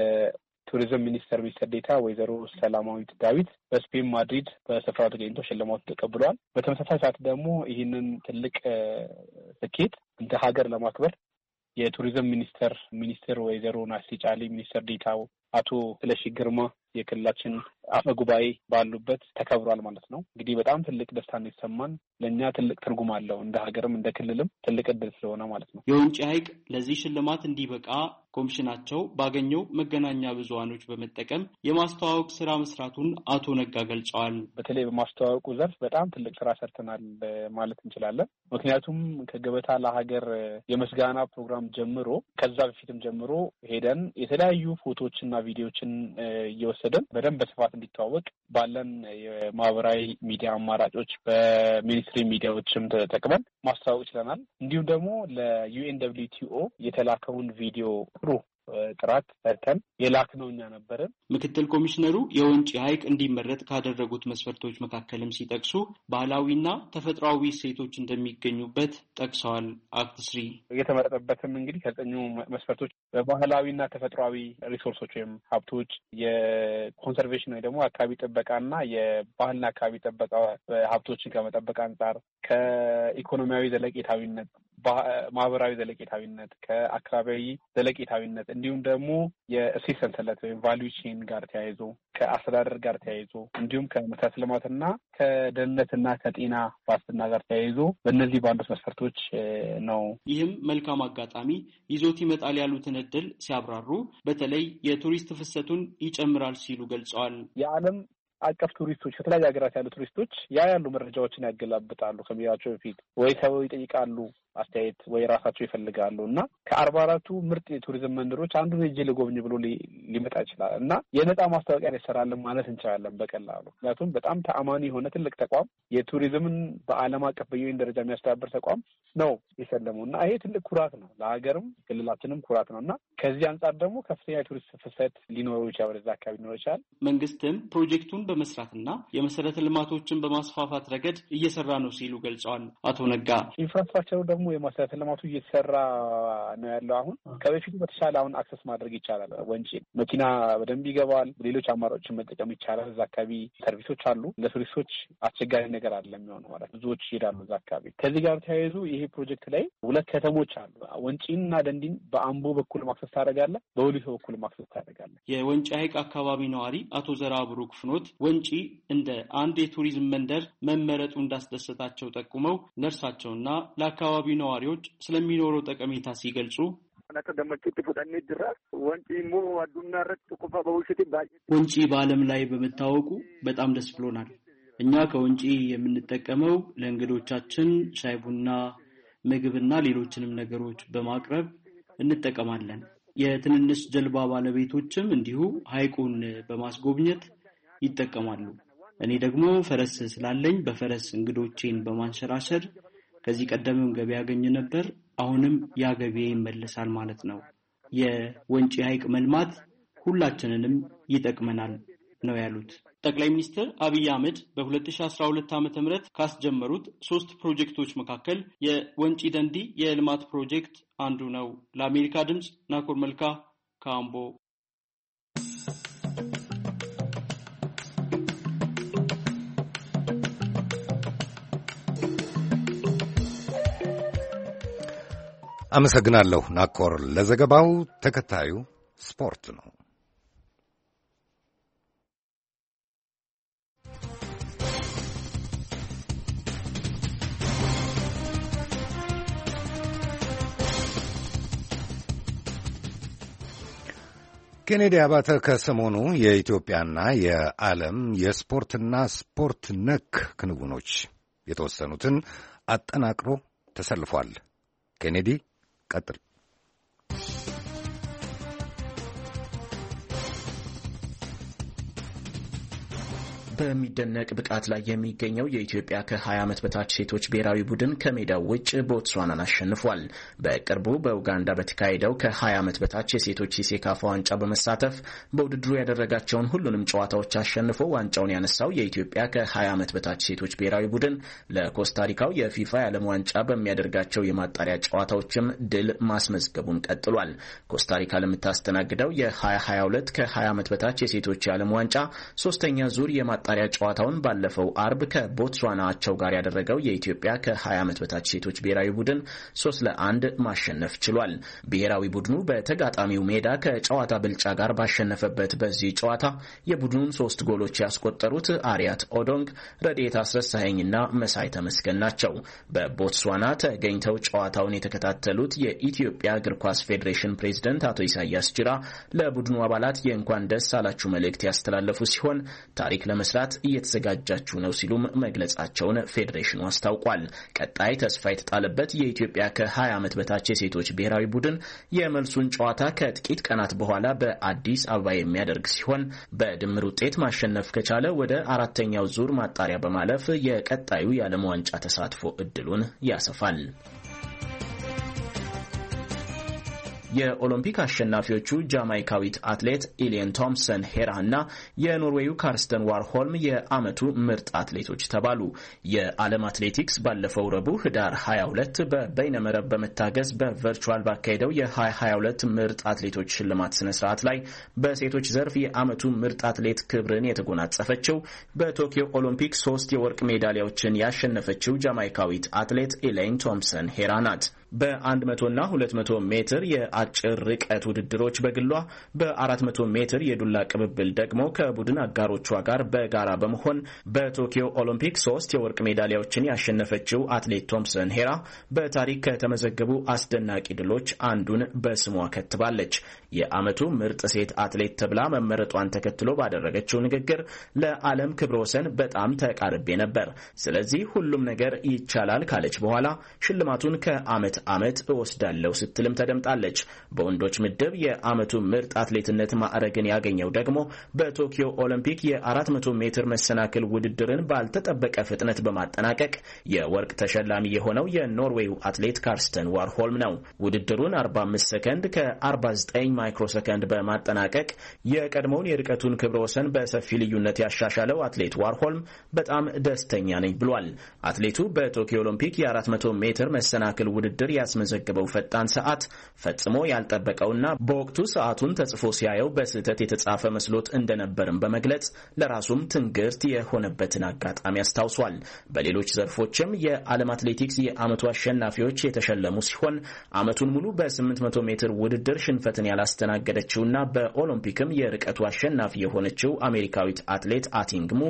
የቱሪዝም ሚኒስቴር ሚኒስትር ዴኤታ ወይዘሮ ሰላማዊት ዳዊት በስፔን ማድሪድ በስፍራው ተገኝተው ሽልማቱ ተቀብለዋል። በተመሳሳይ ሰዓት ደግሞ ይህንን ትልቅ ስኬት እንደ ሀገር ለማክበር የቱሪዝም ሚኒስቴር ሚኒስትር ወይዘሮ ናሲ ጫሊ፣ ሚኒስትር ዴኤታው አቶ ስለሺ ግርማ የክልላችን አፈ ጉባኤ ባሉበት ተከብሯል ማለት ነው። እንግዲህ በጣም ትልቅ ደስታ ነው የተሰማን። ለእኛ ትልቅ ትርጉም አለው። እንደ ሀገርም እንደ ክልልም ትልቅ እድል ስለሆነ ማለት ነው። የወንጪ ሐይቅ ለዚህ ሽልማት እንዲበቃ ኮሚሽናቸው ባገኘው መገናኛ ብዙሃኖች በመጠቀም የማስተዋወቅ ስራ መስራቱን አቶ ነጋ ገልጸዋል። በተለይ በማስተዋወቁ ዘርፍ በጣም ትልቅ ስራ ሰርተናል ማለት እንችላለን። ምክንያቱም ከገበታ ለሀገር የምስጋና ፕሮግራም ጀምሮ ከዛ በፊትም ጀምሮ ሄደን የተለያዩ ፎቶዎችና ቪዲዮዎችን እየወሰደን በደንብ በስፋት እንዲተዋወቅ ባለን የማህበራዊ ሚዲያ አማራጮች በሚኒስትሪ ሚዲያዎችም ተጠቅመን ማስተዋወቅ ችለናል። እንዲሁም ደግሞ ለዩኤን ደብሊው ቲ ኦ የተላከውን ቪዲዮ ጥሩ ጥራት ሰርተን የላክነው እኛ ነበርን። ምክትል ኮሚሽነሩ የወንጪ ሐይቅ እንዲመረጥ ካደረጉት መስፈርቶች መካከልም ሲጠቅሱ ባህላዊና ተፈጥሯዊ እሴቶች እንደሚገኙበት ጠቅሰዋል። አክት ስሪ የተመረጠበትም እንግዲህ ከዘጠኙ መስፈርቶች በባህላዊና ተፈጥሯዊ ሪሶርሶች ወይም ሀብቶች፣ የኮንሰርቬሽን ወይ ደግሞ አካባቢ ጥበቃና የባህልና አካባቢ ጥበቃ ሀብቶችን ከመጠበቅ አንጻር፣ ከኢኮኖሚያዊ ዘለቄታዊነት፣ ማህበራዊ ዘለቄታዊነት፣ ከአካባቢያዊ ዘለቄታዊነት እንዲሁም ደግሞ የእሴት ሰንሰለት ወይም ቫልዩ ቼን ጋር ተያይዞ ከአስተዳደር ጋር ተያይዞ እንዲሁም ከመሰረተ ልማትና ከደህንነትና ከጤና ዋስትና ጋር ተያይዞ በእነዚህ ባሉት መስፈርቶች ነው። ይህም መልካም አጋጣሚ ይዞት ይመጣል ያሉትን እድል ሲያብራሩ በተለይ የቱሪስት ፍሰቱን ይጨምራል ሲሉ ገልጸዋል። የዓለም አቀፍ ቱሪስቶች ከተለያዩ ሀገራት ያሉ ቱሪስቶች ያ ያሉ መረጃዎችን ያገላብጣሉ። ከሚያቸው በፊት ወይ ሰው ይጠይቃሉ አስተያየት ወይ ራሳቸው ይፈልጋሉ እና ከአርባ አራቱ ምርጥ የቱሪዝም መንደሮች አንዱን ሄጄ ልጎብኝ ብሎ ሊመጣ ይችላል እና የነጻ ማስታወቂያ ይሰራልን ማለት እንችላለን በቀላሉ። ምክንያቱም በጣም ተአማኒ የሆነ ትልቅ ተቋም የቱሪዝምን በዓለም አቀፍ በዩኤን ደረጃ የሚያስተባብር ተቋም ነው የሸለመው እና ይሄ ትልቅ ኩራት ነው፣ ለሀገርም ክልላችንም ኩራት ነው እና ከዚህ አንጻር ደግሞ ከፍተኛ የቱሪስት ፍሰት ሊኖረው ይችላል፣ ወደዛ አካባቢ ሊኖረው ይችላል። መንግስትም ፕሮጀክቱን በመስራትና የመሰረተ ልማቶችን በማስፋፋት ረገድ እየሰራ ነው ሲሉ ገልጸዋል። አቶ ነጋ ኢንፍራስትራክቸሩ ደግሞ የመሰረተ ልማቱ እየተሰራ ነው ያለው። አሁን ከበፊቱ በተሻለ አሁን አክሰስ ማድረግ ይቻላል። ወንጪ መኪና በደንብ ይገባል። ሌሎች አማራጮችን መጠቀም ይቻላል። እዛ አካባቢ ሰርቪሶች አሉ። ለቱሪስቶች አስቸጋሪ ነገር አይደለም የሚሆነው ማለት ብዙዎች ይሄዳሉ እዛ አካባቢ። ከዚህ ጋር ተያይዞ ይሄ ፕሮጀክት ላይ ሁለት ከተሞች አሉ። ወንጪና ደንዲን በአምቦ በኩል ማክሰስ ታደርጋለህ፣ በወሊሶ በኩል ማክሰስ ታደርጋለህ። የወንጪ ሐይቅ አካባቢ ነዋሪ አቶ ዘራ ብሩክ ፍኖት ወንጪ እንደ አንድ የቱሪዝም መንደር መመረጡ እንዳስደሰታቸው ጠቁመው ነርሳቸውና ለአካባቢው ነዋሪዎች ስለሚኖረው ጠቀሜታ ሲገልጹ ወንጪ በዓለም ላይ በመታወቁ በጣም ደስ ብሎናል። እኛ ከወንጪ የምንጠቀመው ለእንግዶቻችን ሻይ ቡና፣ ምግብና ሌሎችንም ነገሮች በማቅረብ እንጠቀማለን። የትንንሽ ጀልባ ባለቤቶችም እንዲሁ ሐይቁን በማስጎብኘት ይጠቀማሉ። እኔ ደግሞ ፈረስ ስላለኝ በፈረስ እንግዶቼን በማንሸራሸር ከዚህ ቀደምም ገቢ ያገኝ ነበር። አሁንም ያ ገቢ ይመለሳል ማለት ነው። የወንጪ ሐይቅ መልማት ሁላችንንም ይጠቅመናል ነው ያሉት። ጠቅላይ ሚኒስትር አብይ አህመድ በሁለት ሺህ አስራ ሁለት ዓመተ ምህረት ካስጀመሩት ሶስት ፕሮጀክቶች መካከል የወንጪ ደንዲ የልማት ፕሮጀክት አንዱ ነው። ለአሜሪካ ድምጽ ናኮር መልካ ካምቦ። አመሰግናለሁ ናኮር ለዘገባው። ተከታዩ ስፖርት ነው። ኬኔዲ አባተ ከሰሞኑ የኢትዮጵያና የዓለም የስፖርትና ስፖርት ነክ ክንውኖች የተወሰኑትን አጠናቅሮ ተሰልፏል። ኬኔዲ ቀጥል። በሚደነቅ ብቃት ላይ የሚገኘው የኢትዮጵያ ከ20 ዓመት በታች ሴቶች ብሔራዊ ቡድን ከሜዳው ውጭ ቦትስዋናን አሸንፏል። በቅርቡ በኡጋንዳ በተካሄደው ከ20 ዓመት በታች የሴቶች የሴካፋ ዋንጫ በመሳተፍ በውድድሩ ያደረጋቸውን ሁሉንም ጨዋታዎች አሸንፎ ዋንጫውን ያነሳው የኢትዮጵያ ከ20 ዓመት በታች ሴቶች ብሔራዊ ቡድን ለኮስታሪካው የፊፋ የዓለም ዋንጫ በሚያደርጋቸው የማጣሪያ ጨዋታዎችም ድል ማስመዝገቡን ቀጥሏል። ኮስታሪካ ለምታስተናግደው የ2022 ከ20 ዓመት በታች የሴቶች የዓለም ዋንጫ ሶስተኛ ዙር የማ ጣሪያ ጨዋታውን ባለፈው አርብ ከቦትስዋና አቻው ጋር ያደረገው የኢትዮጵያ ከ20 ዓመት በታች ሴቶች ብሔራዊ ቡድን ሶስት ለአንድ ማሸነፍ ችሏል። ብሔራዊ ቡድኑ በተጋጣሚው ሜዳ ከጨዋታ ብልጫ ጋር ባሸነፈበት በዚህ ጨዋታ የቡድኑን ሶስት ጎሎች ያስቆጠሩት አሪያት ኦዶንግ፣ ረድኤት አስረሳኸኝና መሳይ ተመስገን ናቸው። በቦትስዋና ተገኝተው ጨዋታውን የተከታተሉት የኢትዮጵያ እግር ኳስ ፌዴሬሽን ፕሬዝዳንት አቶ ኢሳያስ ጅራ ለቡድኑ አባላት የእንኳን ደስ አላችሁ መልእክት ያስተላለፉ ሲሆን ታሪክ ለመስራት እየተዘጋጃችሁ ነው ሲሉም መግለጻቸውን ፌዴሬሽኑ አስታውቋል። ቀጣይ ተስፋ የተጣለበት የኢትዮጵያ ከ20 ዓመት በታች የሴቶች ብሔራዊ ቡድን የመልሱን ጨዋታ ከጥቂት ቀናት በኋላ በአዲስ አበባ የሚያደርግ ሲሆን በድምር ውጤት ማሸነፍ ከቻለ ወደ አራተኛው ዙር ማጣሪያ በማለፍ የቀጣዩ የዓለም ዋንጫ ተሳትፎ እድሉን ያሰፋል። የኦሎምፒክ አሸናፊዎቹ ጃማይካዊት አትሌት ኢሊየን ቶምሰን ሄራ እና የኖርዌዩ ካርስተን ዋርሆልም የዓመቱ ምርጥ አትሌቶች ተባሉ። የዓለም አትሌቲክስ ባለፈው ረቡዕ ህዳር ሀያ ሁለት በበይነመረብ በመታገዝ በቨርቹዋል ባካሄደው የ2022 ምርጥ አትሌቶች ሽልማት ስነ ስርዓት ላይ በሴቶች ዘርፍ የዓመቱ ምርጥ አትሌት ክብርን የተጎናጸፈችው በቶኪዮ ኦሎምፒክ ሶስት የወርቅ ሜዳሊያዎችን ያሸነፈችው ጃማይካዊት አትሌት ኢሊየን ቶምሰን ሄራ ናት። በአንድ መቶ እና ሁለት መቶ ሜትር የአጭር ርቀት ውድድሮች በግሏ በአራት መቶ ሜትር የዱላ ቅብብል ደግሞ ከቡድን አጋሮቿ ጋር በጋራ በመሆን በቶኪዮ ኦሎምፒክ ሶስት የወርቅ ሜዳሊያዎችን ያሸነፈችው አትሌት ቶምሰን ሄራ በታሪክ ከተመዘገቡ አስደናቂ ድሎች አንዱን በስሟ ከትባለች። የዓመቱ ምርጥ ሴት አትሌት ተብላ መመረጧን ተከትሎ ባደረገችው ንግግር ለዓለም ክብረ ወሰን በጣም ተቃርቤ ነበር፣ ስለዚህ ሁሉም ነገር ይቻላል ካለች በኋላ ሽልማቱን ከዓመት ዓመት እወስዳለሁ ስትልም ተደምጣለች። በወንዶች ምድብ የዓመቱ ምርጥ አትሌትነት ማዕረግን ያገኘው ደግሞ በቶኪዮ ኦሎምፒክ የአራት መቶ ሜትር መሰናክል ውድድርን ባልተጠበቀ ፍጥነት በማጠናቀቅ የወርቅ ተሸላሚ የሆነው የኖርዌዩ አትሌት ካርስተን ዋርሆልም ነው። ውድድሩን አርባ አምስት ሰከንድ ከአርባ ዘጠኝ ማይክሮ ሰከንድ በማጠናቀቅ የቀድሞውን የርቀቱን ክብረ ወሰን በሰፊ ልዩነት ያሻሻለው አትሌት ዋርሆልም በጣም ደስተኛ ነኝ ብሏል። አትሌቱ በቶኪዮ ኦሎምፒክ የአራት መቶ ሜትር መሰናክል ውድድር ያስመዘገበው ፈጣን ሰዓት ፈጽሞ ያልጠበቀውና በወቅቱ ሰዓቱን ተጽፎ ሲያየው በስህተት የተጻፈ መስሎት እንደነበርም በመግለጽ ለራሱም ትንግርት የሆነበትን አጋጣሚ አስታውሷል። በሌሎች ዘርፎችም የዓለም አትሌቲክስ የዓመቱ አሸናፊዎች የተሸለሙ ሲሆን ዓመቱን ሙሉ በስምንት መቶ ሜትር ውድድር ሽንፈትን ያላስተናገደችውና በኦሎምፒክም የርቀቱ አሸናፊ የሆነችው አሜሪካዊት አትሌት አቲንግሙ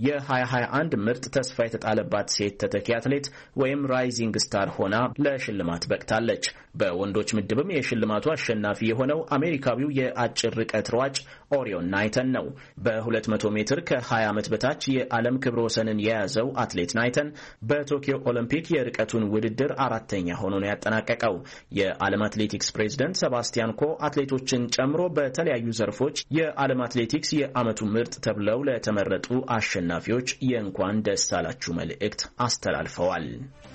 የ2021 ምርጥ ተስፋ የተጣለባት ሴት ተተኪ አትሌት ወይም ራይዚንግ ስታር ሆና ለሽልማት በቅታለች። በወንዶች ምድብም የሽልማቱ አሸናፊ የሆነው አሜሪካዊው የአጭር ርቀት ሯጭ ኦሪዮን ናይተን ነው። በሁለት መቶ ሜትር ከ20 ዓመት በታች የዓለም ክብረ ወሰንን የያዘው አትሌት ናይተን በቶኪዮ ኦሎምፒክ የርቀቱን ውድድር አራተኛ ሆኖ ነው ያጠናቀቀው። የዓለም አትሌቲክስ ፕሬዝዳንት ሰባስቲያን ኮ አትሌቶችን ጨምሮ በተለያዩ ዘርፎች የዓለም አትሌቲክስ የዓመቱ ምርጥ ተብለው ለተመረጡ አሸናፊዎች የእንኳን ደስ አላችሁ መልእክት አስተላልፈዋል።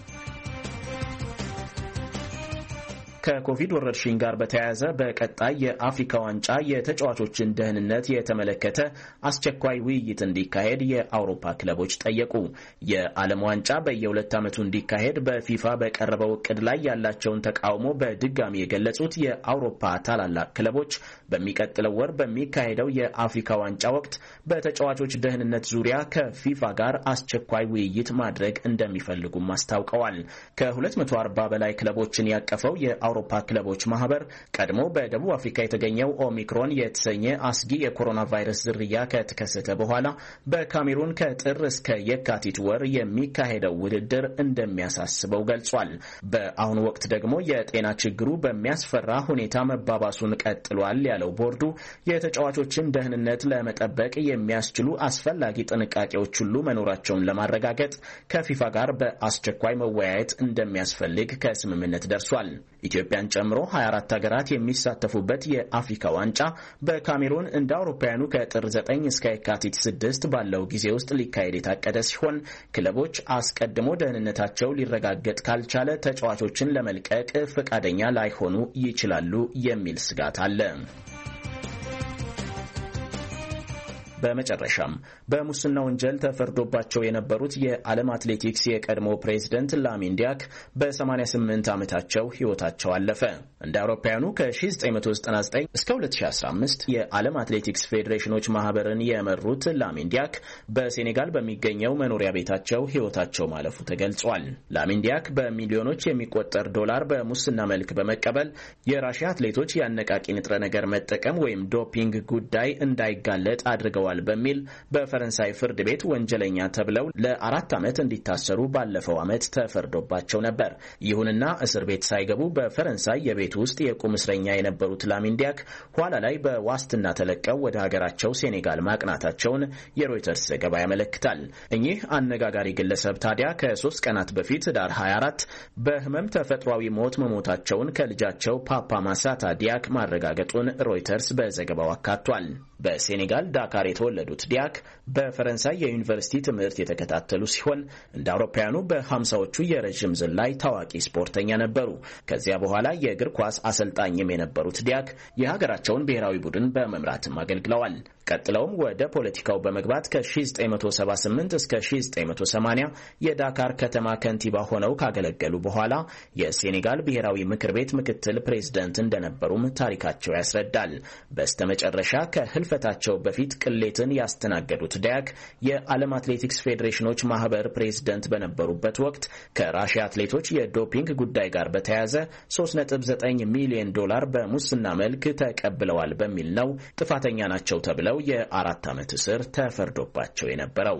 ከኮቪድ ወረርሽኝ ጋር በተያያዘ በቀጣይ የአፍሪካ ዋንጫ የተጫዋቾችን ደህንነት የተመለከተ አስቸኳይ ውይይት እንዲካሄድ የአውሮፓ ክለቦች ጠየቁ። የዓለም ዋንጫ በየሁለት ዓመቱ እንዲካሄድ በፊፋ በቀረበው እቅድ ላይ ያላቸውን ተቃውሞ በድጋሚ የገለጹት የአውሮፓ ታላላቅ ክለቦች በሚቀጥለው ወር በሚካሄደው የአፍሪካ ዋንጫ ወቅት በተጫዋቾች ደህንነት ዙሪያ ከፊፋ ጋር አስቸኳይ ውይይት ማድረግ እንደሚፈልጉም አስታውቀዋል። ከሁለት መቶ አርባ በላይ ክለቦችን ያቀፈው የአውሮፓ ክለቦች ማህበር ቀድሞ በደቡብ አፍሪካ የተገኘው ኦሚክሮን የተሰኘ አስጊ የኮሮና ቫይረስ ዝርያ ከተከሰተ በኋላ በካሜሩን ከጥር እስከ የካቲት ወር የሚካሄደው ውድድር እንደሚያሳስበው ገልጿል። በአሁኑ ወቅት ደግሞ የጤና ችግሩ በሚያስፈራ ሁኔታ መባባሱን ቀጥሏል ያለው ቦርዱ የተጫዋቾችን ደህንነት ለመጠበቅ የሚያስችሉ አስፈላጊ ጥንቃቄዎች ሁሉ መኖራቸውን ለማረጋገጥ ከፊፋ ጋር በአስቸኳይ መወያየት እንደሚያስፈልግ ከስምምነት ደርሷል። ኢትዮጵያን ጨምሮ ሀያ አራት ሀገራት የሚሳተፉበት የአፍሪካ ዋንጫ በካሜሩን እንደ አውሮፓውያኑ ከጥር ዘጠኝ እስከ የካቲት ስድስት ባለው ጊዜ ውስጥ ሊካሄድ የታቀደ ሲሆን ክለቦች አስቀድሞ ደህንነታቸው ሊረጋገጥ ካልቻለ ተጫዋቾችን ለመልቀቅ ፈቃደኛ ላይሆኑ ይችላሉ የሚል ስጋት አለ። በመጨረሻም በሙስና ወንጀል ተፈርዶባቸው የነበሩት የዓለም አትሌቲክስ የቀድሞ ፕሬዝዳንት ላሚን ዲያክ በ88 ዓመታቸው ሕይወታቸው አለፈ። እንደ አውሮፓውያኑ ከ1999 እስከ ሁለት ሺህ አስራ አምስት የዓለም አትሌቲክስ ፌዴሬሽኖች ማህበርን የመሩት ላሚን ዲያክ በሴኔጋል በሚገኘው መኖሪያ ቤታቸው ሕይወታቸው ማለፉ ተገልጿል። ላሚን ዲያክ በሚሊዮኖች የሚቆጠር ዶላር በሙስና መልክ በመቀበል የራሽያ አትሌቶች የአነቃቂ ንጥረ ነገር መጠቀም ወይም ዶፒንግ ጉዳይ እንዳይጋለጥ አድርገዋል በሚል በፈረንሳይ ፍርድ ቤት ወንጀለኛ ተብለው ለአራት ዓመት እንዲታሰሩ ባለፈው ዓመት ተፈርዶባቸው ነበር። ይሁንና እስር ቤት ሳይገቡ በፈረንሳይ የቤት ውስጥ የቁም እስረኛ የነበሩት ላሚን ዲያክ ኋላ ላይ በዋስትና ተለቀው ወደ ሀገራቸው ሴኔጋል ማቅናታቸውን የሮይተርስ ዘገባ ያመለክታል። እኚህ አነጋጋሪ ግለሰብ ታዲያ ከሶስት ቀናት በፊት ዳር ሀያ አራት በህመም ተፈጥሯዊ ሞት መሞታቸውን ከልጃቸው ፓፓ ማሳታ ዲያክ ማረጋገጡን ሮይተርስ በዘገባው አካቷል። በሴኔጋል ዳካር የተወለዱት ዲያክ በፈረንሳይ የዩኒቨርሲቲ ትምህርት የተከታተሉ ሲሆን እንደ አውሮፓውያኑ በሀምሳዎቹ የረዥም ዝላይ ታዋቂ ስፖርተኛ ነበሩ። ከዚያ በኋላ የእግር ኳስ አሰልጣኝም የነበሩት ዲያክ የሀገራቸውን ብሔራዊ ቡድን በመምራትም አገልግለዋል። ቀጥለውም ወደ ፖለቲካው በመግባት ከ1978 እስከ1980 የዳካር ከተማ ከንቲባ ሆነው ካገለገሉ በኋላ የሴኔጋል ብሔራዊ ምክር ቤት ምክትል ፕሬዝዳንት እንደነበሩም ታሪካቸው ያስረዳል። በስተመጨረሻ ከህልፈታቸው በፊት ቅሌትን ያስተናገዱት ዲያክ የዓለም አትሌቲክስ ፌዴሬሽኖች ማህበር ፕሬዝዳንት በነበሩበት ወቅት ከራሽያ አትሌቶች የዶፒንግ ጉዳይ ጋር በተያያዘ ሶስት ነጥብ ዘጠኝ ሚሊዮን ዶላር በሙስና መልክ ተቀብለዋል በሚል ነው ጥፋተኛ ናቸው ተብለው የአራት ዓመት እስር ተፈርዶባቸው የነበረው።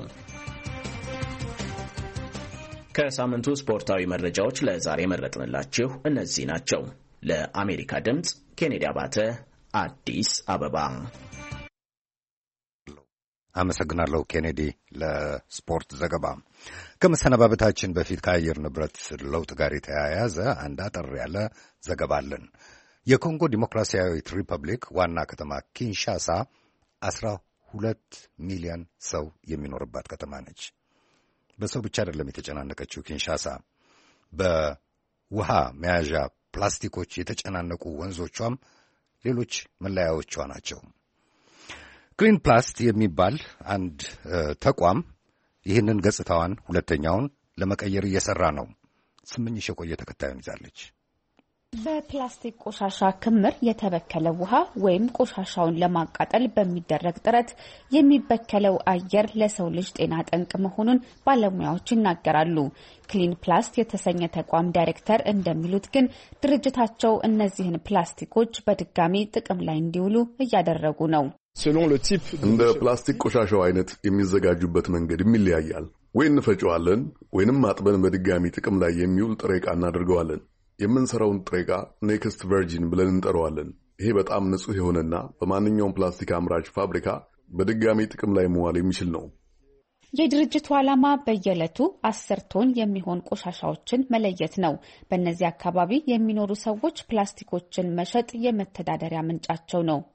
ከሳምንቱ ስፖርታዊ መረጃዎች ለዛሬ መረጥንላችሁ እነዚህ ናቸው። ለአሜሪካ ድምጽ ኬኔዲ አባተ አዲስ አበባ። አመሰግናለሁ ኬኔዲ ለስፖርት ዘገባ። ከመሰነባበታችን በፊት ከአየር ንብረት ለውጥ ጋር የተያያዘ አንድ አጠር ያለ ዘገባ አለን። የኮንጎ ዲሞክራሲያዊት ሪፐብሊክ ዋና ከተማ ኪንሻሳ አስራ ሁለት ሚሊዮን ሰው የሚኖርባት ከተማ ነች። በሰው ብቻ አይደለም የተጨናነቀችው ኪንሻሳ፣ በውሃ መያዣ ፕላስቲኮች የተጨናነቁ ወንዞቿም ሌሎች መለያዎቿ ናቸው። ክሊን ፕላስት የሚባል አንድ ተቋም ይህንን ገጽታዋን ሁለተኛውን ለመቀየር እየሰራ ነው። ስምኝሽ የቆየ ተከታዩን ይዛለች። በፕላስቲክ ቆሻሻ ክምር የተበከለ ውሃ ወይም ቆሻሻውን ለማቃጠል በሚደረግ ጥረት የሚበከለው አየር ለሰው ልጅ ጤና ጠንቅ መሆኑን ባለሙያዎች ይናገራሉ። ክሊን ፕላስት የተሰኘ ተቋም ዳይሬክተር እንደሚሉት ግን ድርጅታቸው እነዚህን ፕላስቲኮች በድጋሚ ጥቅም ላይ እንዲውሉ እያደረጉ ነው። እንደ ፕላስቲክ ቆሻሻው አይነት የሚዘጋጁበት መንገድ ይለያያል። ወይ እንፈጨዋለን ወይንም አጥበን በድጋሚ ጥቅም ላይ የሚውል ጥሬ ዕቃ እናደርገዋለን። የምንሰራውን ጥሬ ዕቃ ኔክስት ቨርጂን ብለን እንጠራዋለን። ይሄ በጣም ንጹህ የሆነና በማንኛውም ፕላስቲክ አምራች ፋብሪካ በድጋሚ ጥቅም ላይ መዋል የሚችል ነው። የድርጅቱ ዓላማ በየዕለቱ አስር ቶን የሚሆን ቆሻሻዎችን መለየት ነው። በእነዚህ አካባቢ የሚኖሩ ሰዎች ፕላስቲኮችን መሸጥ የመተዳደሪያ ምንጫቸው ነው።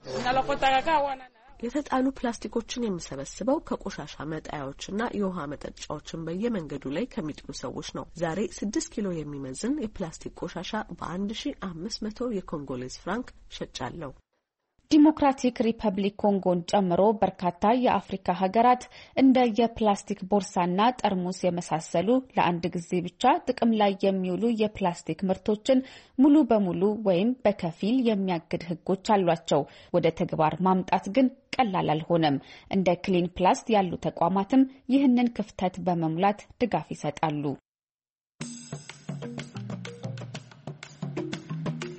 የተጣሉ ፕላስቲኮችን የሚሰበስበው ከቆሻሻ መጣያዎችና የውሃ መጠጫዎችን በየመንገዱ ላይ ከሚጥሉ ሰዎች ነው። ዛሬ ስድስት ኪሎ የሚመዝን የፕላስቲክ ቆሻሻ በአንድ ሺ አምስት መቶ የኮንጎሌዝ ፍራንክ ሸጫለሁ። ዲሞክራቲክ ሪፐብሊክ ኮንጎን ጨምሮ በርካታ የአፍሪካ ሀገራት እንደ የፕላስቲክ ቦርሳና ጠርሙስ የመሳሰሉ ለአንድ ጊዜ ብቻ ጥቅም ላይ የሚውሉ የፕላስቲክ ምርቶችን ሙሉ በሙሉ ወይም በከፊል የሚያግድ ሕጎች አሏቸው። ወደ ተግባር ማምጣት ግን ቀላል አልሆነም። እንደ ክሊን ፕላስት ያሉ ተቋማትም ይህንን ክፍተት በመሙላት ድጋፍ ይሰጣሉ።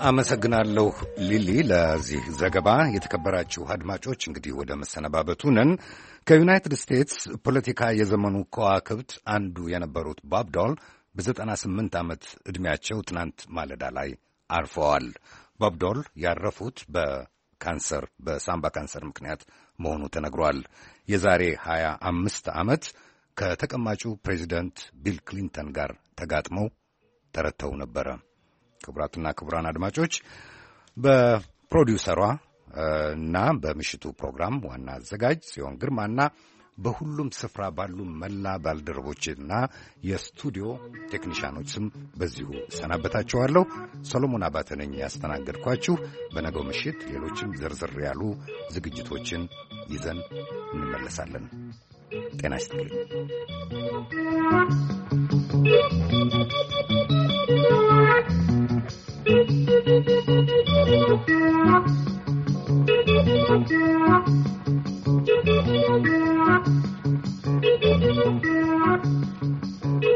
አመሰግናለሁ ሊሊ ለዚህ ዘገባ። የተከበራችሁ አድማጮች እንግዲህ ወደ መሰነባበቱ ነን። ከዩናይትድ ስቴትስ ፖለቲካ የዘመኑ ከዋክብት አንዱ የነበሩት ቦብ ዶል በዘጠና ስምንት ዓመት ዕድሜያቸው ትናንት ማለዳ ላይ አርፈዋል። ቦብ ዶል ያረፉት በካንሰር በሳምባ ካንሰር ምክንያት መሆኑ ተነግሯል። የዛሬ ሀያ አምስት ዓመት ከተቀማጩ ፕሬዚደንት ቢል ክሊንተን ጋር ተጋጥመው ተረተው ነበረ። ክቡራትና ክቡራን አድማጮች በፕሮዲውሰሯ እና በምሽቱ ፕሮግራም ዋና አዘጋጅ ጽዮን ግርማና በሁሉም ስፍራ ባሉ መላ ባልደረቦችና የስቱዲዮ ቴክኒሻኖች ስም በዚሁ ሰናበታችኋለሁ። ሰሎሞን አባተ ነኝ ያስተናገድኳችሁ። በነገው ምሽት ሌሎችም ዝርዝር ያሉ ዝግጅቶችን ይዘን እንመለሳለን። ጤና ይስጥልኝ።